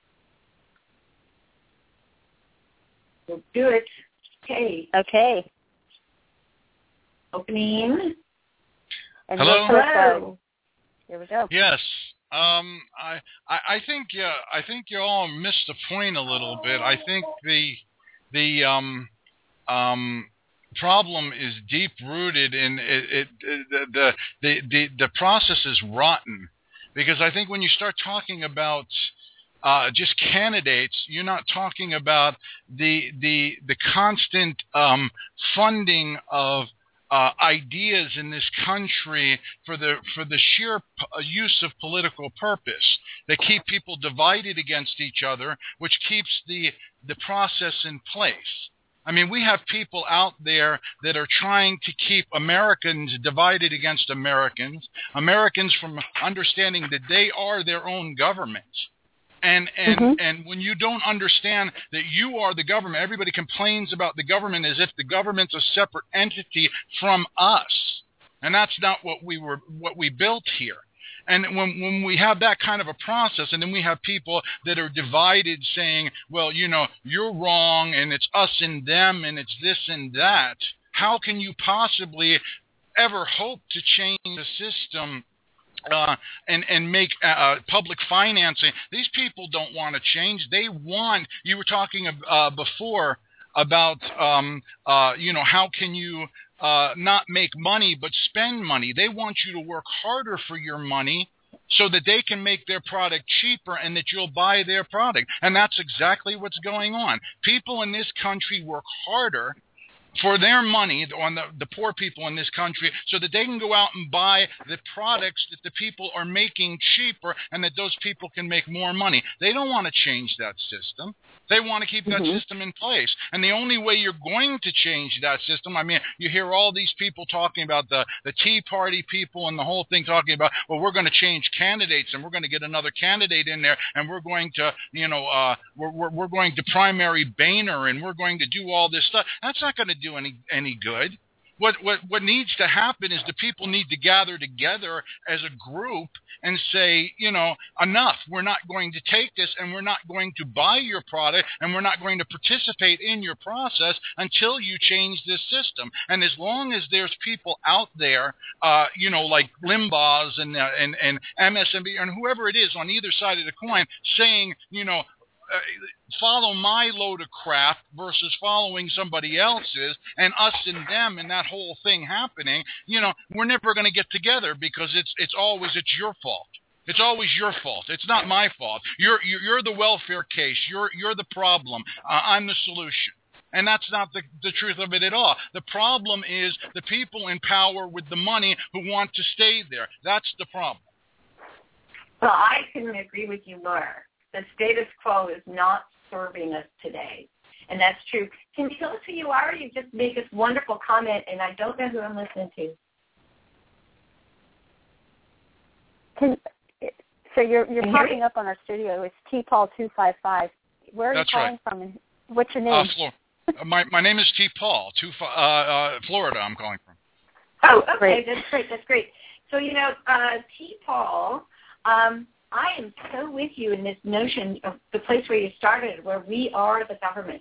We'll do it. Okay. Okay. Opening. And hello. Hello. Here we go. Yes. Um, I, I I think uh, I think you all missed the point a little bit. I think the The um, um, problem is deep rooted in it. it, it the, the the the process is rotten, because I think when you start talking about uh, just candidates, you're not talking about the the the constant um, funding of Uh, ideas in this country for the for the sheer p- use of political purpose. They keep people divided against each other, which keeps the the process in place. I mean, we have people out there that are trying to keep Americans divided against Americans, Americans from understanding that they are their own government. And and, mm-hmm. and when you don't understand that you are the government, everybody complains about the government as if the government's a separate entity from us. And that's not what we were what we built here. And when when we have that kind of a process, and then we have people that are divided saying, well, you know, you're wrong, and it's us and them, and it's this and that, how can you possibly ever hope to change the system Uh, and, and make uh, public financing? These people don't want to change. They want, you were talking uh, before about, um, uh, you know, how can you uh, not make money but spend money? They want you to work harder for your money so that they can make their product cheaper and that you'll buy their product. And that's exactly what's going on. People in this country work harder for their money on the, the poor people in this country so that they can go out and buy the products that the people are making cheaper and that those people can make more money. They don't want to change that system. They want to keep that mm-hmm. system in place. And the only way you're going to change that system, I mean, you hear all these people talking about the, the Tea Party people and the whole thing talking about, well, we're going to change candidates and we're going to get another candidate in there and we're going to, you know, uh, we're, we're, we're going to primary Boehner and we're going to do all this stuff. That's not going to do any any good. What, what what needs to happen is the people need to gather together as a group and say, you know, enough. We're not going to take this, and we're not going to buy your product, and we're not going to participate in your process until you change this system. And as long as there's people out there, uh, you know, like Limbaugh's and uh, and and M S N B C and whoever it is on either side of the coin, saying, you know, Uh, follow my load of crap versus following somebody else's, and us and them, and that whole thing happening, you know, we're never going to get together, because it's it's always it's your fault. It's always your fault. It's not my fault. You're you're, you're the welfare case. You're you're the problem. Uh, I'm the solution. And that's not the, the truth of it at all. The problem is the people in power with the money who want to stay there. That's the problem. Well, I couldn't agree with you more. The status quo is not serving us today. And that's true. Can you tell us who you are? You just made this wonderful comment, and I don't know who I'm listening to. Can, so you're you're popping up on our studio. It's T Paul two five five. Where are that's you calling right. from? And what's your name? Uh, Flor- uh, my my name is T Paul. Two, uh, uh, Florida. I'm calling from. Oh, okay. Great. That's great. That's great. So you know, uh, T Paul. Um, I am so with you in this notion of the place where you started, where we are the government.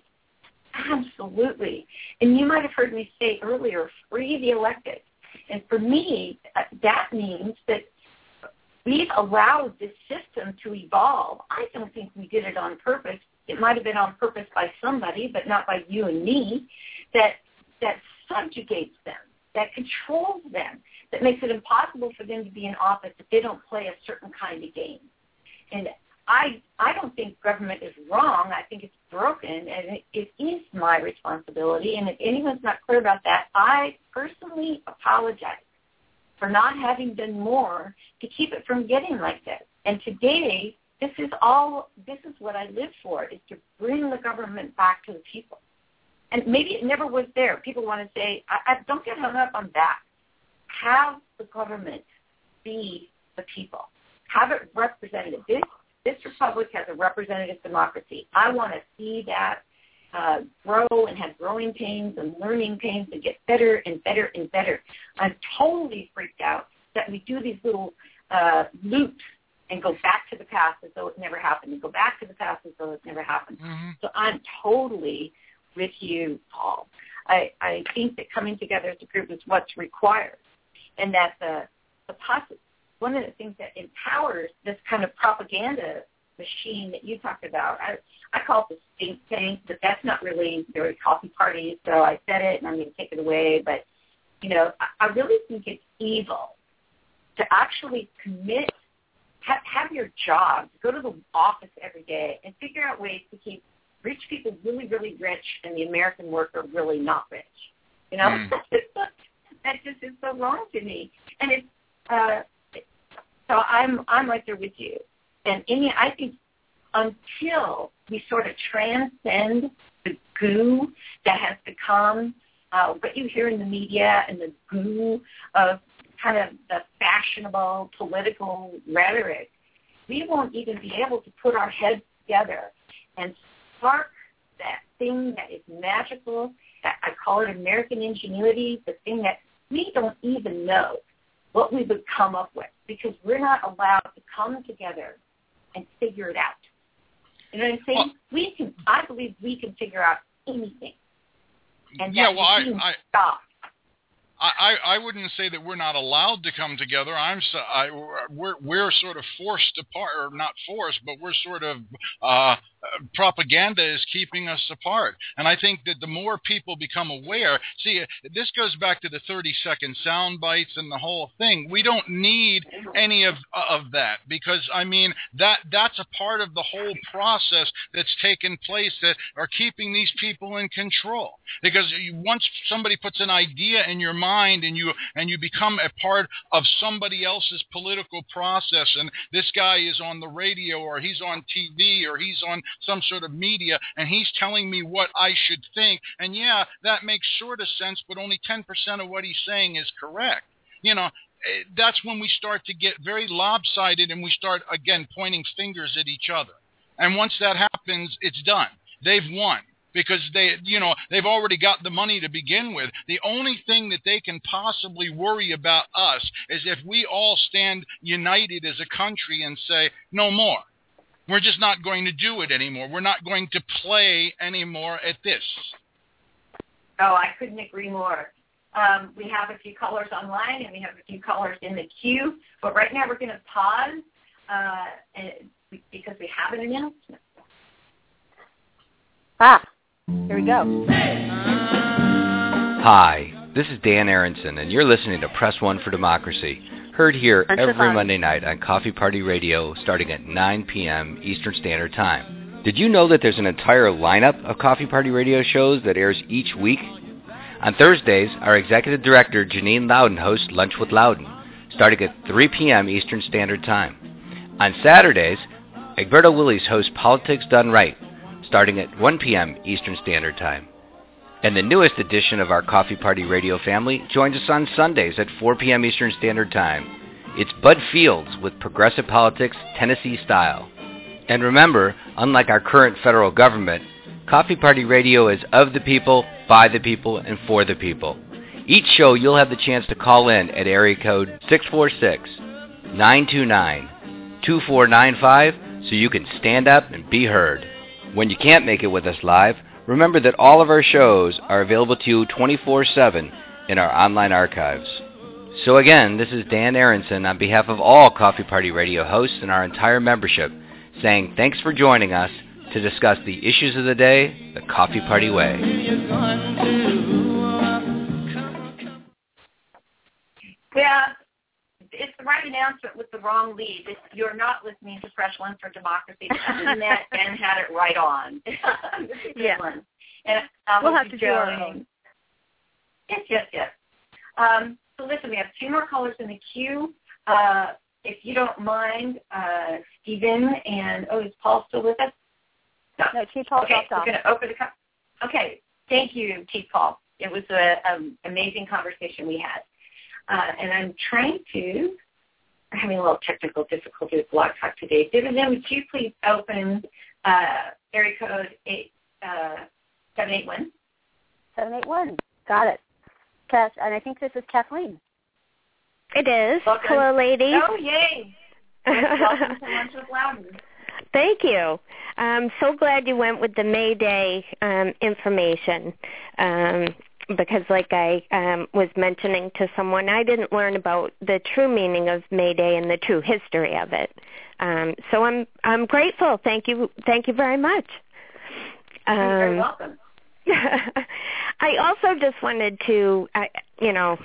Absolutely. And you might have heard me say earlier, free the elected. And for me, that means that we've allowed this system to evolve. I don't think we did it on purpose. It might have been on purpose by somebody, but not by you and me, that that subjugates them, that controls them, that makes it impossible for them to be in office if they don't play a certain kind of game. And I I don't think government is wrong. I think it's broken, and it, it is my responsibility. And if anyone's not clear about that, I personally apologize for not having done more to keep it from getting like this. And today, this is all, this is what I live for, is to bring the government back to the people. And maybe it never was there. People want to say, I, I don't get hung up on that. Have the government be the people. Have it representative. This, this republic has a representative democracy. I want to see that uh, grow and have growing pains and learning pains and get better and better and better. I'm totally freaked out that we do these little uh, loops and go back to the past as though it never happened, and go back to the past as though it never happened. Mm-hmm. So I'm totally with you, Paul. I, I think that coming together as a group is what's required, and that the, the possi- one of the things that empowers this kind of propaganda machine that you talked about, I, I call it the think tank, but that's not really very coffee parties, so I said it and I'm going to take it away. But, you know, I, I really think it's evil to actually commit, have, have your job, go to the office every day and figure out ways to keep rich people really, really rich and the American worker really not rich. You know, mm. that just is so wrong to me. And it's, uh, so I'm I'm right there with you. And in the, I think until we sort of transcend the goo that has become uh, what you hear in the media and the goo of kind of the fashionable political rhetoric, we won't even be able to put our heads together and spark that thing that is magical, that I call it American ingenuity, the thing that we don't even know what we would come up with, because we're not allowed to come together and figure it out. You know what I'm saying? Well, we can. I believe we can figure out anything, and yeah, that well, we can I, stop. I, I wouldn't say that we're not allowed to come together. I'm so, I, we're we're sort of forced apart, or not forced, but we're sort of uh, propaganda is keeping us apart. And I think that the more people become aware, see, this goes back to the thirty second sound bites and the whole thing. We don't need any of of that, because I mean that that's a part of the whole process that's taken place that are keeping these people in control. Because you, once somebody puts an idea in your mind, and you and you become a part of somebody else's political process, and this guy is on the radio, or he's on T V, or he's on some sort of media, and he's telling me what I should think, and yeah, that makes sort of sense, but only ten percent of what he's saying is correct. You know, that's when we start to get very lopsided, and we start, again, pointing fingers at each other. And once that happens, it's done. They've won. because they, you know, they've already got the money to begin with. The only thing that they can possibly worry about us is if we all stand united as a country and say, no more. We're just not going to do it anymore. We're not going to play anymore at this. Oh, I couldn't agree more. Um, we have a few callers online, and we have a few callers in the queue. But right now we're going to pause uh, and, because we have an announcement. Ah, here we go. Hi, this is Dan Aronson, and you're listening to Press One for Democracy, heard here every Monday night on Coffee Party Radio starting at nine p.m. Eastern Standard Time. Did you know that there's an entire lineup of Coffee Party Radio shows that airs each week? On Thursdays, our Executive Director, Janine Loudon, hosts Lunch with Loudon, starting at three p.m. Eastern Standard Time. On Saturdays, Egberto Willies hosts Politics Done Right, starting at one p.m. Eastern Standard Time. And the newest edition of our Coffee Party Radio family joins us on Sundays at four p.m. Eastern Standard Time. It's Bud Fields with Progressive Politics, Tennessee Style. And remember, unlike our current federal government, Coffee Party Radio is of the people, by the people, and for the people. Each show you'll have the chance to call in at area code six four six, nine two nine, two four nine five so you can stand up and be heard. When you can't make it with us live, remember that all of our shows are available to you twenty-four seven in our online archives. So again, this is Dan Aronson on behalf of all Coffee Party Radio hosts and our entire membership, saying thanks for joining us to discuss the issues of the day the Coffee Party way. Yeah, it's the right announcement with the wrong lead. It's, you're not listening to Fresh One for Democracy. Other than that, Dan had it right on. Yeah. One. And I'll we'll have to do our own. Yes, yes, yes. Um, so listen, we have two more callers in the queue. Uh, if you don't mind, uh, Stephen and, oh, is Paul still with us? No, no Chief Paul okay, dropped off. We're going to open the co- Okay, thank you, Chief Paul. It was an amazing conversation we had. Uh, and I'm trying to, I'm having a little technical difficulty with Blog Talk today. David, would you please open uh, area code eight, uh, seven eight one? seven eight one, got it. Kath, and I think this is Kathleen. It is. Welcome. Hello, ladies. Oh, yay. Welcome to Lunch with Loudon. Thank you. I'm so glad you went with the May Day um, information um, because like I um, was mentioning to someone, I didn't learn about the true meaning of May Day and the true history of it. Um, so I'm I'm grateful. Thank you. Thank you very much. Um, You're very welcome. I also just wanted to, I, you know,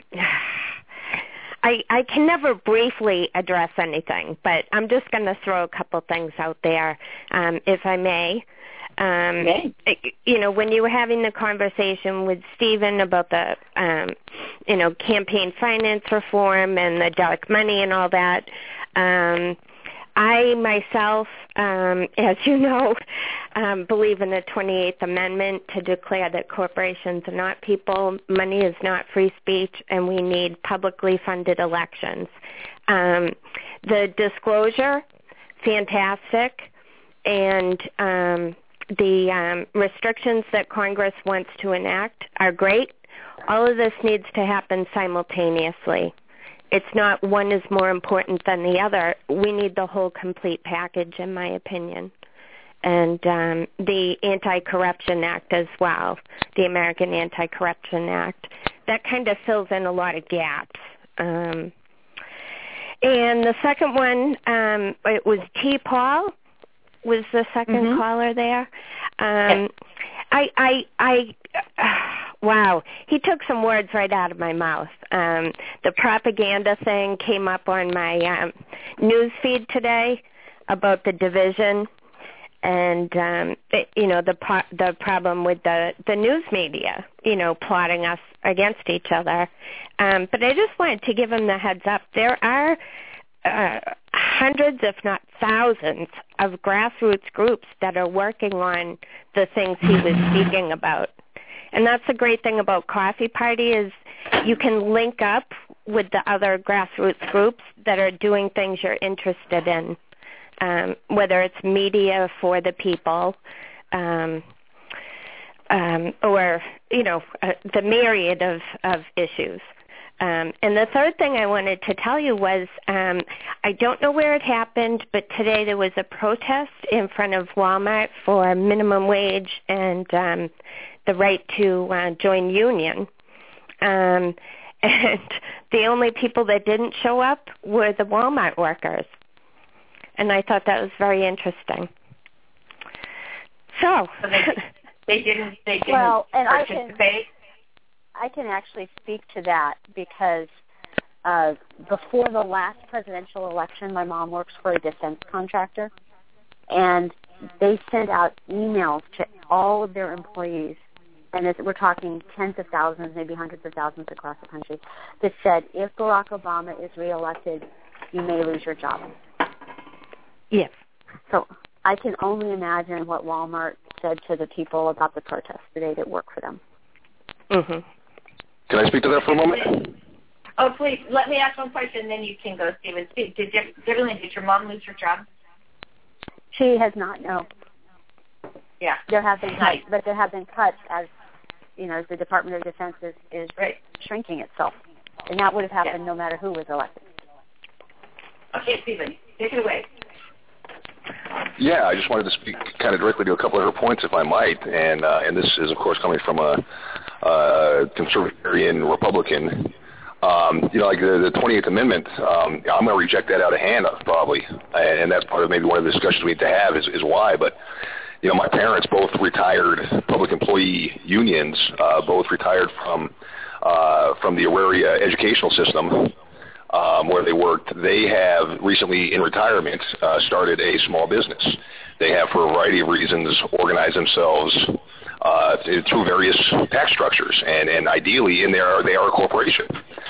I, I can never briefly address anything, but I'm just going to throw a couple things out there, um, if I may. Um, okay. You know, when you were having the conversation with Stephen about the, um, you know, campaign finance reform and the dark money and all that, um, I myself, um, as you know, um, believe in the twenty-eighth Amendment to declare that corporations are not people, money is not free speech, and we need publicly funded elections. Um, the disclosure, fantastic, and um, the um, restrictions that Congress wants to enact are great. All of this needs to happen simultaneously. It's not one is more important than the other. We need the whole complete package, in my opinion. And um, the Anti-Corruption Act as well, the American Anti-Corruption Act, that kind of fills in a lot of gaps. Um, and the second one, um, it was T. Paul, was the second mm-hmm. caller there. Um, I, I, I, uh, wow, he took some words right out of my mouth. Um, the propaganda thing came up on my um, news feed today about the division and, um, it, you know, the po- the problem with the, the news media, you know, plotting us against each other. Um, but I just wanted to give him the heads up. There are uh, hundreds, if not thousands, of grassroots groups that are working on the things he was speaking about. And that's the great thing about Coffee Party is you can link up with the other grassroots groups that are doing things you're interested in, um, whether it's media for the people, um, um, or, you know, uh, the myriad of, of issues. Um, and the third thing I wanted to tell you was, um, I don't know where it happened, but today there was a protest in front of Walmart for minimum wage and um, the right to uh, join union. Um, and the only people that didn't show up were the Walmart workers. And I thought that was very interesting. So, so they, they didn't. They didn't well, and participate. I can, I can actually speak to that because uh, before the last presidential election, my mom works for a defense contractor, and they sent out emails to all of their employees, and as we're talking tens of thousands, maybe hundreds of thousands across the country, that said, if Barack Obama is reelected, you may lose your job. Yes. So I can only imagine what Walmart said to the people about the protest today that work for them. Mm-hmm. Can I speak to that for a moment? Oh, please. Let me ask one question, then you can go, Stephen. Did, did, did your mom lose her job? She has not, no. Yeah. There have been cuts, Nice. but there have been cuts as, you know, the Department of Defense is, is Right. shrinking itself. And that would have happened Yeah. no matter who was elected. Okay, Stephen, take it away. Yeah, I just wanted to speak kind of directly to a couple of her points, if I might, and uh, and this is, of course, coming from a, a conservatarian Republican. Um, you know, like the, the twenty-eighth Amendment, um, I'm going to reject that out of hand, probably, and, and that's part of maybe one of the discussions we need to have is, is why. But you know, my parents, both retired public employee unions, uh, both retired from uh, from the Auraria educational system. Um, where they worked, they have recently, in retirement, uh, started a small business. They have, for a variety of reasons, organized themselves uh, through various tax structures, and, and ideally, in there, they are a corporation.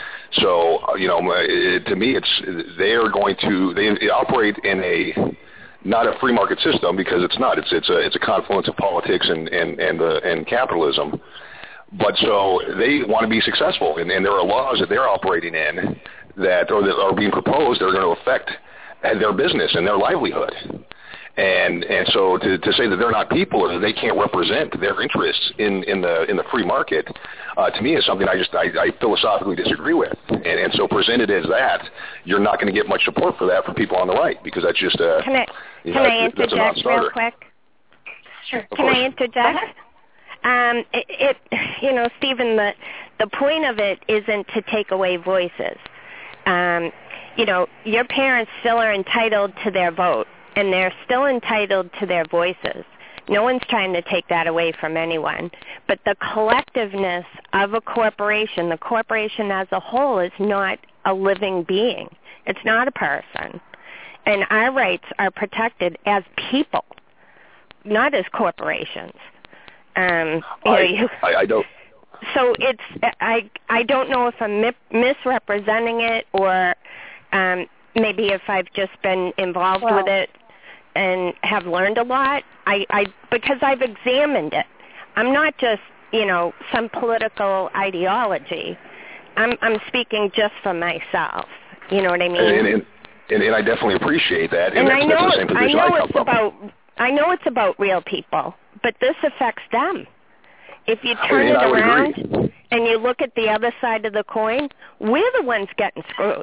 So, uh, you know, it, to me, it's they are going to they operate in a not a free market system because it's not. It's it's a it's a confluence of politics and and and, uh, and capitalism. But so they want to be successful, and, and there are laws that they're operating in that or that are being proposed that are going to affect their business and their livelihood. And and so to, to say that they're not people or that they can't represent their interests in, in the in the free market, uh, to me is something I just I, I philosophically disagree with. And, and so presented as that, you're not going to get much support for that from people on the right because that's just a Can I, you can know, I that's a interject non-starter. real quick? Sure. Of Can course. I interject? Um, it, it, you know, Stephen, the the point of it isn't to take away voices. Um, you know, your parents still are entitled to their vote, and they're still entitled to their voices. No one's trying to take that away from anyone. But the collectiveness of a corporation, the corporation as a whole, is not a living being. It's not a person. And our rights are protected as people, not as corporations. Um, you I, know, you, I, I don't. So it's I I don't know if I'm mi- misrepresenting it or um, maybe if I've just been involved Well, with it and have learned a lot. I, I because I've examined it. I'm not just you know some political ideology. I'm I'm speaking just for myself. You know what I mean? And, and, and, and I definitely appreciate that. And, And that's, I know that's the same I position know I come it's from. about I know it's about real people, but this affects them. If you turn And it I would around agree. and you look at the other side of the coin, we're the ones getting screwed.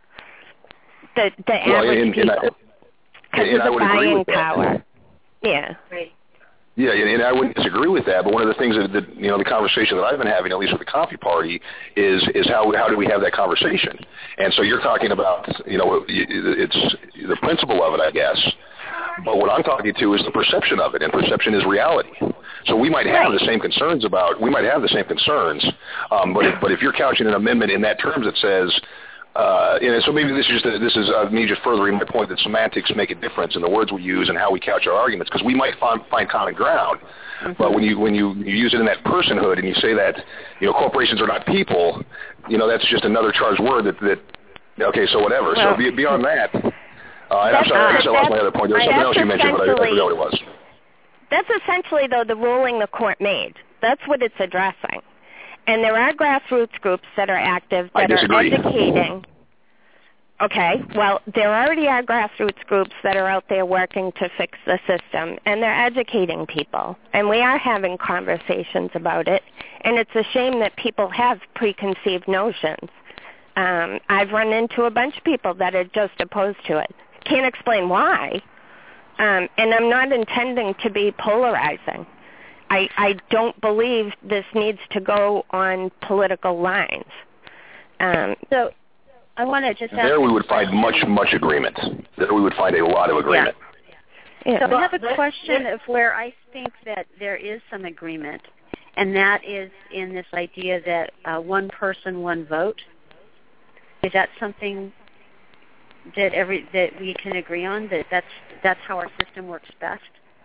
The the Well, average and- and people, I- because and of I the would agree buying with that. power. Yeah. Great. Yeah, and, and I wouldn't disagree with that. But one of the things that, that you know, the conversation that I've been having, at least with the coffee party, is is how how do we have that conversation? And so you're talking about, you know, it's the principle of it, I guess. But what I'm talking to is the perception of it, and perception is reality. So we might have Right. the same concerns about, we might have the same concerns, um, but if, but if you're couching an amendment in that terms that says, uh, and so maybe this is just a, this is uh, me just furthering my point that semantics make a difference in the words we use and how we couch our arguments, because we might find, find common ground, mm-hmm. but when you when you, you use it in that personhood and you say that you know corporations are not people, you know that's just another charged word that that okay, so whatever. Well, so be, beyond that. Uh, and I'm That's- sorry, I guess I uh, lost my other point. There was that's something else you mentioned, but I, I forgot what it was. That's essentially, though, the ruling the court made. That's what it's addressing. And there are grassroots groups that are active I that are disagree. educating. Okay, well, there already are grassroots groups that are out there working to fix the system, and they're educating people, and we are having conversations about it, and it's a shame that people have preconceived notions. Um, I've run into a bunch of people that are just opposed to it. Can't explain why, um, and I'm not intending to be polarizing. I, I don't believe this needs to go on political lines. Um, so I want to just ask there we would find much, much agreement. There we would find a lot of agreement. Yeah. Yeah. So I have a question of where I think that there is some agreement, and that is in this idea that uh, one person, one vote. Is that something that every that we can agree on? That that's that's how our system works best?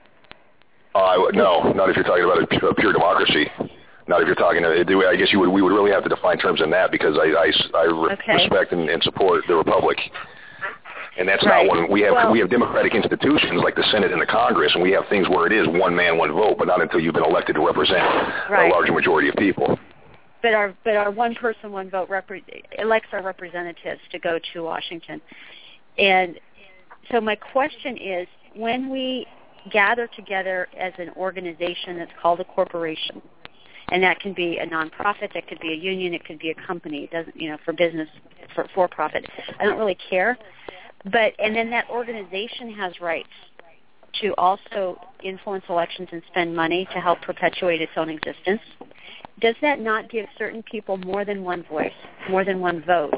Uh, no, not if you're talking about a pure, pure democracy. Not if you're talking. I guess you would. We would really have to define terms in that because I, I, I re- okay. respect and, and support the republic, and that's right. not one. We have well, we have democratic institutions like the Senate and the Congress, and we have things where it is one man, one vote, but not until you've been elected to represent right. a larger majority of people. But our but our one person, one vote repre- elects our representatives to go to Washington, and so my question is, when we gather together as an organization that's called a corporation. And that can be a nonprofit, that could be a union, it could be a company. It doesn't, you know, for business, for for profit. I don't really care. But and then that organization has rights to also influence elections and spend money to help perpetuate its own existence. Does that not give certain people more than one voice, more than one vote?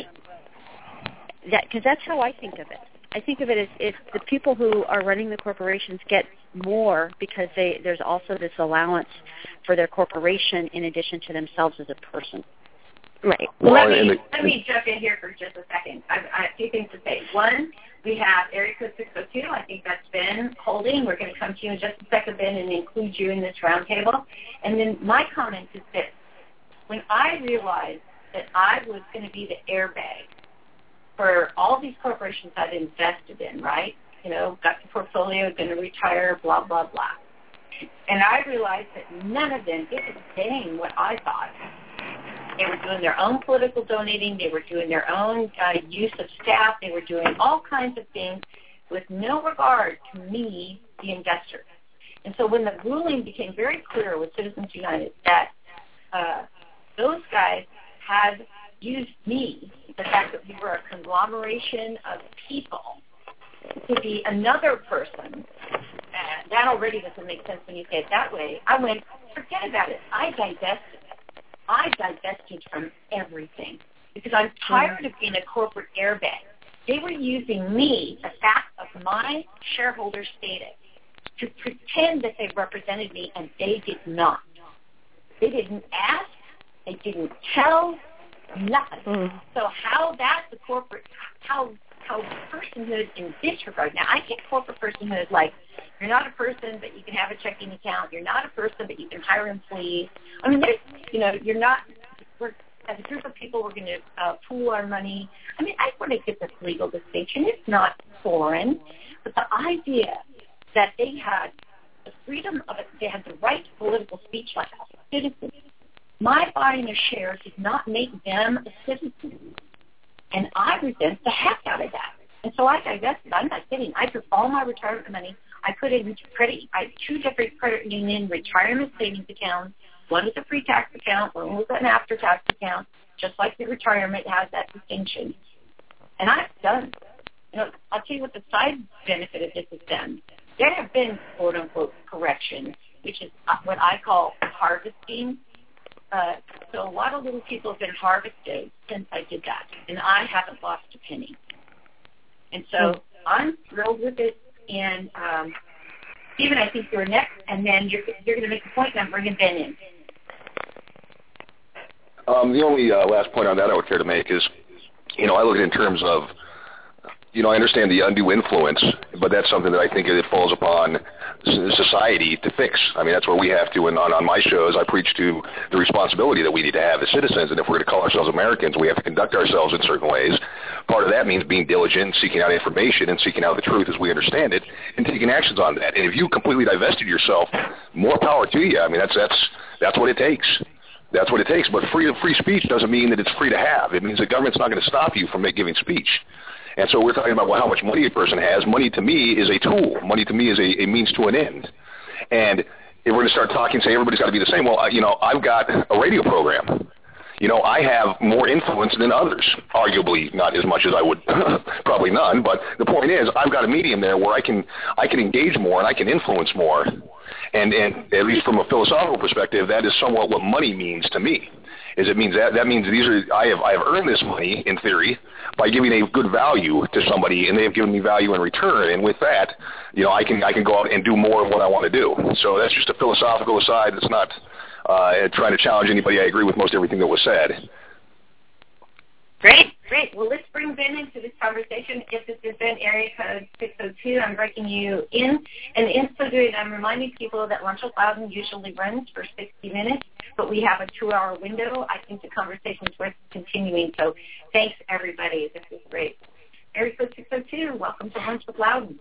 That because that's how I think of it. I think of it as if the people who are running the corporations get more because they, there's also this allowance for their corporation in addition to themselves as a person. Right. Well, let me let me jump in here for just a second. I, I have two things to say. One, we have area code six oh two. I think that's been holding. We're going to come to you in just a second, Ben, and include you in this roundtable. And then my comment is this. When I realized that I was going to be the airbag for all these corporations I've invested in, right? You know, got the portfolio, going to retire, blah, blah, blah. And I realized that none of them gave a dang what I thought. They were doing their own political donating. They were doing their own uh, use of staff. They were doing all kinds of things with no regard to me, the investor. And so when the ruling became very clear with Citizens United that uh, those guys had used me, the fact that we were a conglomeration of people, to be another person, uh, that already doesn't make sense when you say it that way. I went, forget about it. I divested. I divested from everything because I'm tired of being a corporate airbag. They were using me, the fact of my shareholder status, to pretend that they represented me, and they did not. They didn't ask. They didn't tell. Nothing. Mm. So how that's the corporate, how how personhood in this regard. Now, I get corporate personhood like you're not a person, but you can have a checking account. You're not a person, but you can hire employees. I mean, there's, you know, you're not, we're, as a group of people, we're going to uh, pool our money. I mean, I want to get this legal distinction. It's not foreign. But the idea that they had the freedom of it, they had the right to political speech like a citizen. My buying a share did not make them a citizen. And I resent the heck out of that. And so I divested. I'm not kidding. I took all my retirement money. I put it into credit. I had two different credit union retirement savings accounts. One was a pre-tax account. One was an after-tax account. Just like the retirement has that distinction. And I've done. You know, I'll tell you what the side benefit of this has been. There have been quote-unquote corrections, which is what I call harvesting. Uh, so a lot of little people have been harvested since I did that, and I haven't lost a penny. And so I'm thrilled with it. And um, Stephen, I think you're next, and then you're you're going to make a point, and I'm bringing Ben in. Um, the only uh, last point on that I would care to make is, you know, I look at it in terms of, you know, I understand the undue influence, but that's something that I think it falls upon society to fix. I mean, that's where we have to, and on, on my shows, I preach to the responsibility that we need to have as citizens, and if we're going to call ourselves Americans, we have to conduct ourselves in certain ways. Part of that means being diligent, seeking out information, and seeking out the truth as we understand it, and taking actions on that. And if you completely divested yourself, more power to you. I mean, that's that's that's what it takes. That's what it takes. But free free speech doesn't mean that it's free to have. It means the government's not going to stop you from giving speech. And so we're talking about well, how much money a person has. Money to me is a tool. Money to me is a, a means to an end. And if we're going to start talking, say everybody's got to be the same, well, you know, I've got a radio program. You know, I have more influence than others, arguably not as much as I would, probably none. But the point is, I've got a medium there where I can I can engage more and I can influence more. And, and at least from a philosophical perspective, that is somewhat what money means to me. Is it means that that means these are I have I have earned this money in theory by giving a good value to somebody, and they have given me value in return. And with that, you know, I can I can go out and do more of what I want to do. So that's just a philosophical aside. It's not uh, trying to challenge anybody. I agree with most everything that was said. Great, great. Well, let's bring Ben into this conversation. If this is Ben, area code six oh two, I'm breaking you in. And in so doing, I'm reminding people that Lunch with Loudon usually runs for sixty minutes, but we have a two-hour window. I think the conversation is worth continuing. So thanks, everybody. This is great. Area code six oh two, welcome to Lunch with Loudon.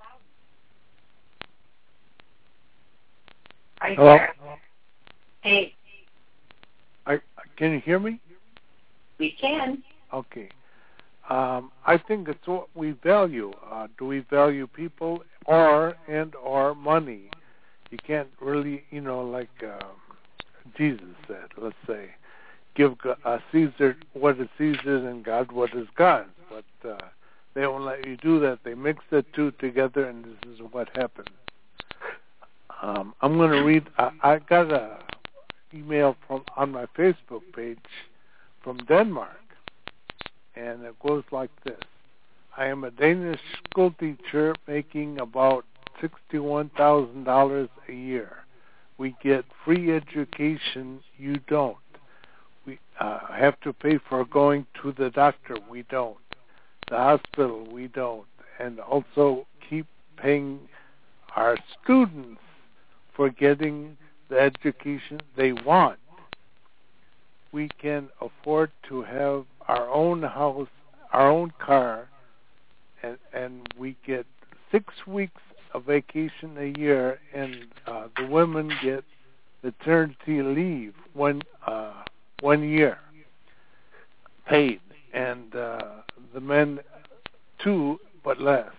Are you Hello? there? Hey. I, can you hear me? We can. Okay. Um, I think it's what we value. Uh, do we value people or and or money? You can't really, you know, like uh, Jesus said, let's say, give uh, Caesar what is Caesar's and God what is God's. But uh, they won't let you do that. They mix the two together, and this is what happens. Um, I'm going to read. I, I got a email from on my Facebook page from Denmark. And it goes like this. I am a Danish school teacher making about sixty-one thousand dollars a year. We get free education. You don't. We uh, have to pay for going to the doctor. We don't. The hospital. We don't. And also keep paying our students for getting the education they want. We can afford to have our own house, our own car, and, and we get six weeks of vacation a year, and uh, the women get maternity leave one uh, one year paid, and uh, the men two, but less.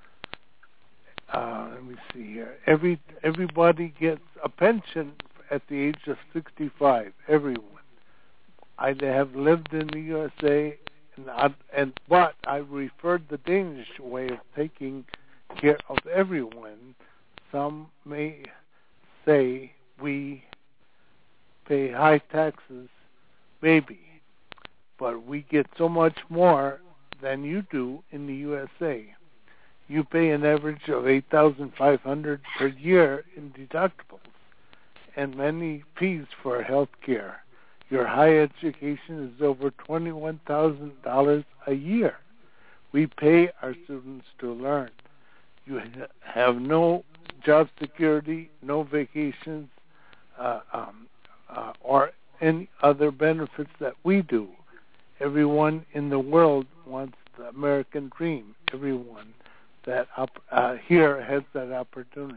Uh, let me see here. Every everybody gets a pension at the age of sixty-five. Everyone. I have lived in the U S A, and, I, and but I referred the Danish way of taking care of everyone. Some may say we pay high taxes, maybe, but we get so much more than you do in the U S A. You pay an average of eight thousand five hundred dollars per year in deductibles, and many fees for health care. Your higher education is over twenty-one thousand dollars a year. We pay our students to learn. You ha- have no job security, no vacations, uh, um, uh, or any other benefits that we do. Everyone in the world wants the American dream. Everyone that up, uh, here has that opportunity.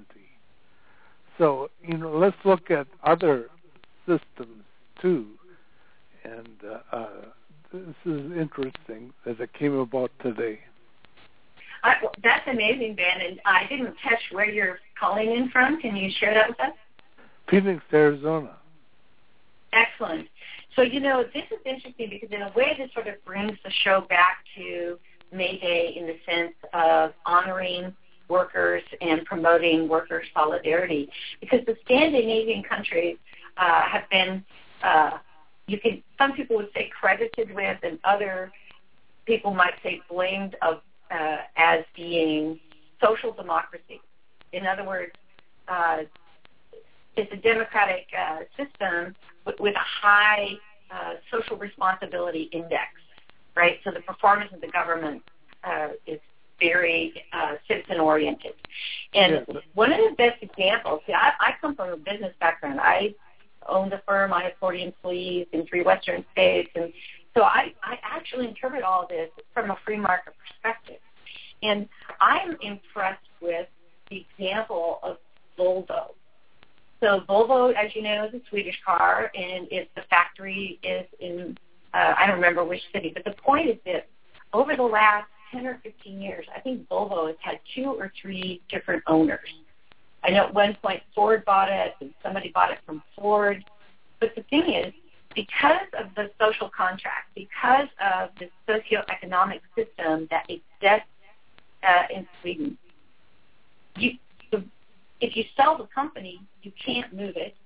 So, you know, let's look at other systems too. And uh, uh, this is interesting as it came about today. Uh, that's amazing, Ben. And I didn't catch where you're calling in from. Can you share that with us? Phoenix, Arizona. Excellent. So, you know, this is interesting because in a way this sort of brings the show back to May Day in the sense of honoring workers and promoting worker solidarity, because the Scandinavian countries uh, have been uh, You can. Some people would say credited with, and other people might say blamed of uh, as being social democracy. In other words, uh, it's a democratic uh, system with, with a high uh, social responsibility index, right? So the performance of the government uh, is very uh, citizen-oriented. And yeah. one of the best examples, see, I, I come from a business background. I owned a firm. I have forty employees in three Western states. And so I, I actually interpret all of this from a free market perspective. And I'm impressed with the example of Volvo. So Volvo, as you know, is a Swedish car, and it's the factory is in, uh, I don't remember which city, but the point is this. Over the last ten or fifteen years, I think Volvo has had two or three different owners. I know at one point Ford bought it, and somebody bought it from Ford. But the thing is, because of the social contract, because of the socioeconomic system that exists uh, in Sweden, you, the, if you sell the company, you can't move it.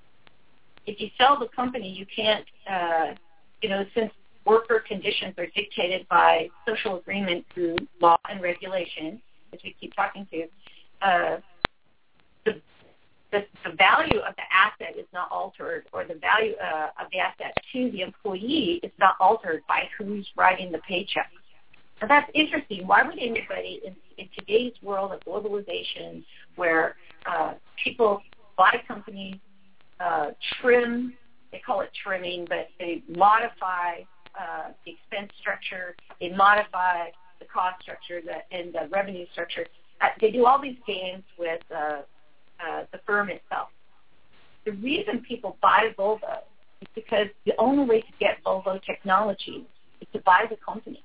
If you sell the company, you can't, uh, you know, since worker conditions are dictated by social agreement through law and regulation, as we keep talking to, uh, the, the the value of the asset is not altered, or the value uh, of the asset to the employee is not altered by who's writing the paycheck. Now that's interesting. Why would anybody in, in today's world of globalization, where uh, people buy companies, uh, trim, they call it trimming, but they modify uh, the expense structure, they modify the cost structure the, and the revenue structure. Uh, they do all these games with uh, uh, the firm itself. The reason people buy Volvo is because the only way to get Volvo technology is to buy the company.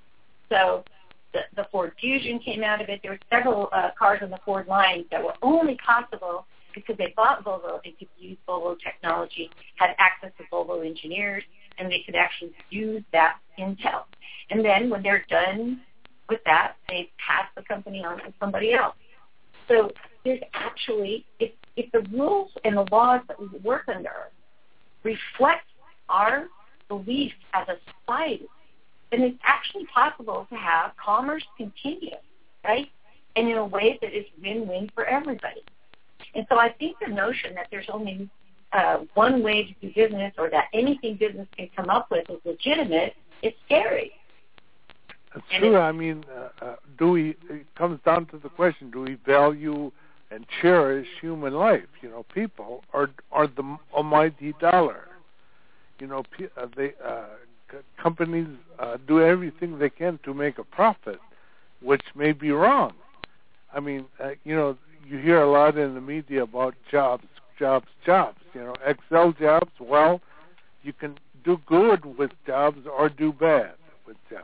So the, the Ford Fusion came out of it. There were several uh, cars on the Ford line that were only possible because they bought Volvo and could use Volvo technology, had access to Volvo engineers, and they could actually use that intel. And then when they're done with that, they pass the company on to somebody else. So there's actually, if, if the rules and the laws that we work under reflect our beliefs as a society, then it's actually possible to have commerce continue, right? And in a way that is win-win for everybody. And so I think the notion that there's only uh, one way to do business, or that anything business can come up with is legitimate, is scary. That's true. I mean, uh, uh, do we? It comes down to the question: do we value and cherish human life? You know, people, or or the almighty dollar? You know, uh, they uh, c- companies uh, do everything they can to make a profit, which may be wrong. I mean, uh, you know, you hear a lot in the media about jobs, jobs, jobs. You know, Excel jobs. Well, you can do good with jobs or do bad with jobs.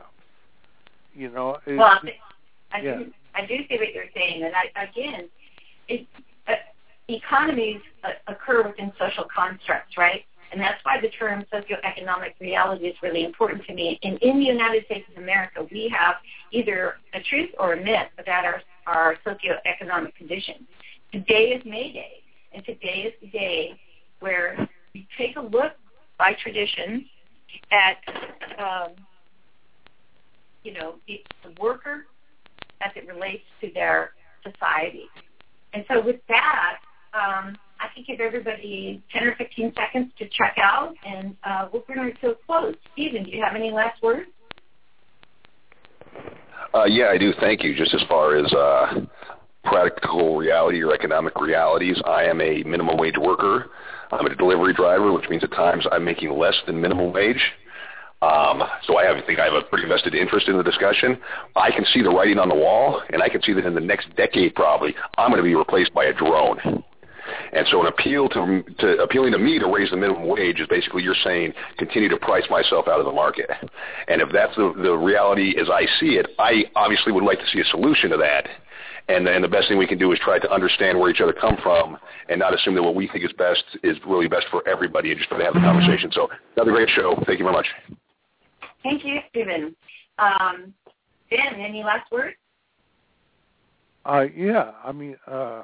You know, it's, well, I, yeah. do, I do see what you're saying, and I, again, it, uh, economies uh, occur within social constructs, right? And that's why the term socioeconomic reality is really important to me. And in the United States of America, we have either a truth or a myth about our, our socioeconomic conditions. Today is May Day, and today is the day where we take a look by tradition at um, you know, the, the worker as it relates to their society. And so with that, um, I can give everybody ten or fifteen seconds to check out, and uh, we'll bring it to a close. Stephen, do you have any last words? Uh, yeah, I do. Thank you. Just as far as uh, practical reality or economic realities, I am a minimum wage worker. I'm a delivery driver, which means at times I'm making less than minimum wage. Um, so I have, I think I have a pretty vested interest in the discussion. I can see the writing on the wall, and I can see that in the next decade probably I'm going to be replaced by a drone. And so an appeal to, to appealing to me to raise the minimum wage is basically you're saying continue to price myself out of the market. And if that's the, the reality as I see it, I obviously would like to see a solution to that. And then the best thing we can do is try to understand where each other come from and not assume that what we think is best is really best for everybody and just try to have the conversation. So another great show. Thank you very much. Thank you, Stephen. Um, Ben, any last words? Uh, yeah, I mean, uh,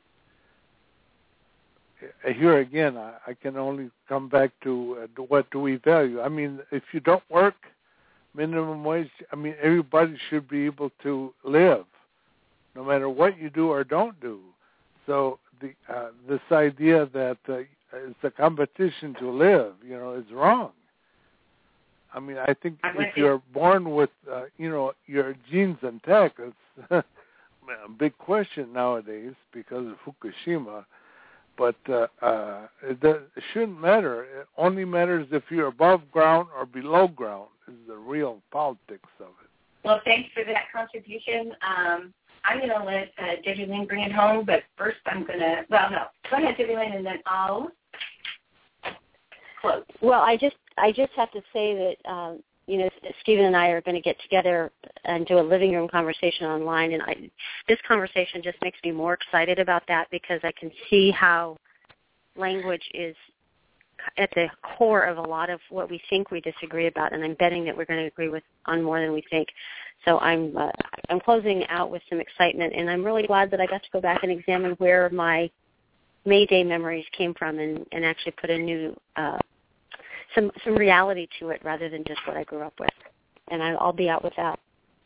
here again, I, I can only come back to uh, what do we value. I mean, if you don't work, minimum wage, I mean, everybody should be able to live, no matter what you do or don't do. So the uh, this idea that uh, it's a competition to live, you know, is wrong. I mean, I think if you're born with, uh, you know, your genes intact, it's a big question nowadays because of Fukushima. But uh, uh, it, does, it shouldn't matter. It only matters if you're above ground or below ground is the real politics of it. Well, thanks for that contribution. Um, I'm going to let uh, Debbie Lynn bring it home, but first I'm going to, well, no, go ahead, Debbie Lynn, and then I'll close. Well, I just I just have to say that, um, you know, Stephen and I are going to get together and do a living room conversation online. And I, this conversation just makes me more excited about that because I can see how language is at the core of a lot of what we think we disagree about, and I'm betting that we're going to agree with on more than we think. So I'm uh, I'm closing out with some excitement, and I'm really glad that I got to go back and examine where my May Day memories came from, and, and actually put a new uh, some some reality to it rather than just what I grew up with. And I, I'll be out with that.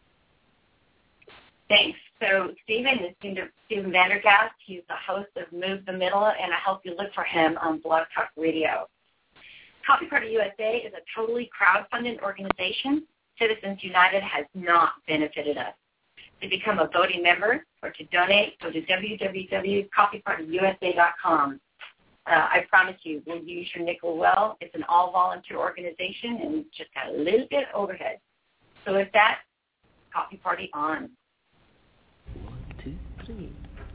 Thanks. So Stephen is Stephen Vandergast. He's the host of Move the Middle, and I hope you look for him on Blog Talk Radio. Coffee Party U S A is a totally crowdfunded organization. Citizens United has not benefited us. To become a voting member or to donate, go to w w w dot coffee party u s a dot com. Uh, I promise you, we'll use your nickel well. It's an all-volunteer organization and just got a little bit of overhead. So with that, Coffee Party on. One, two, three.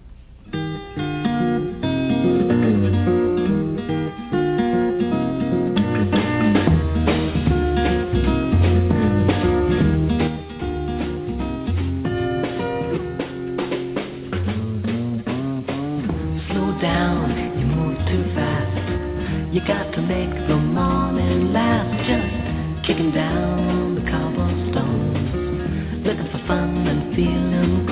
Slow down, you move too fast. You got to make the morning last. Just kicking down the cobblestones, looking for fun and feeling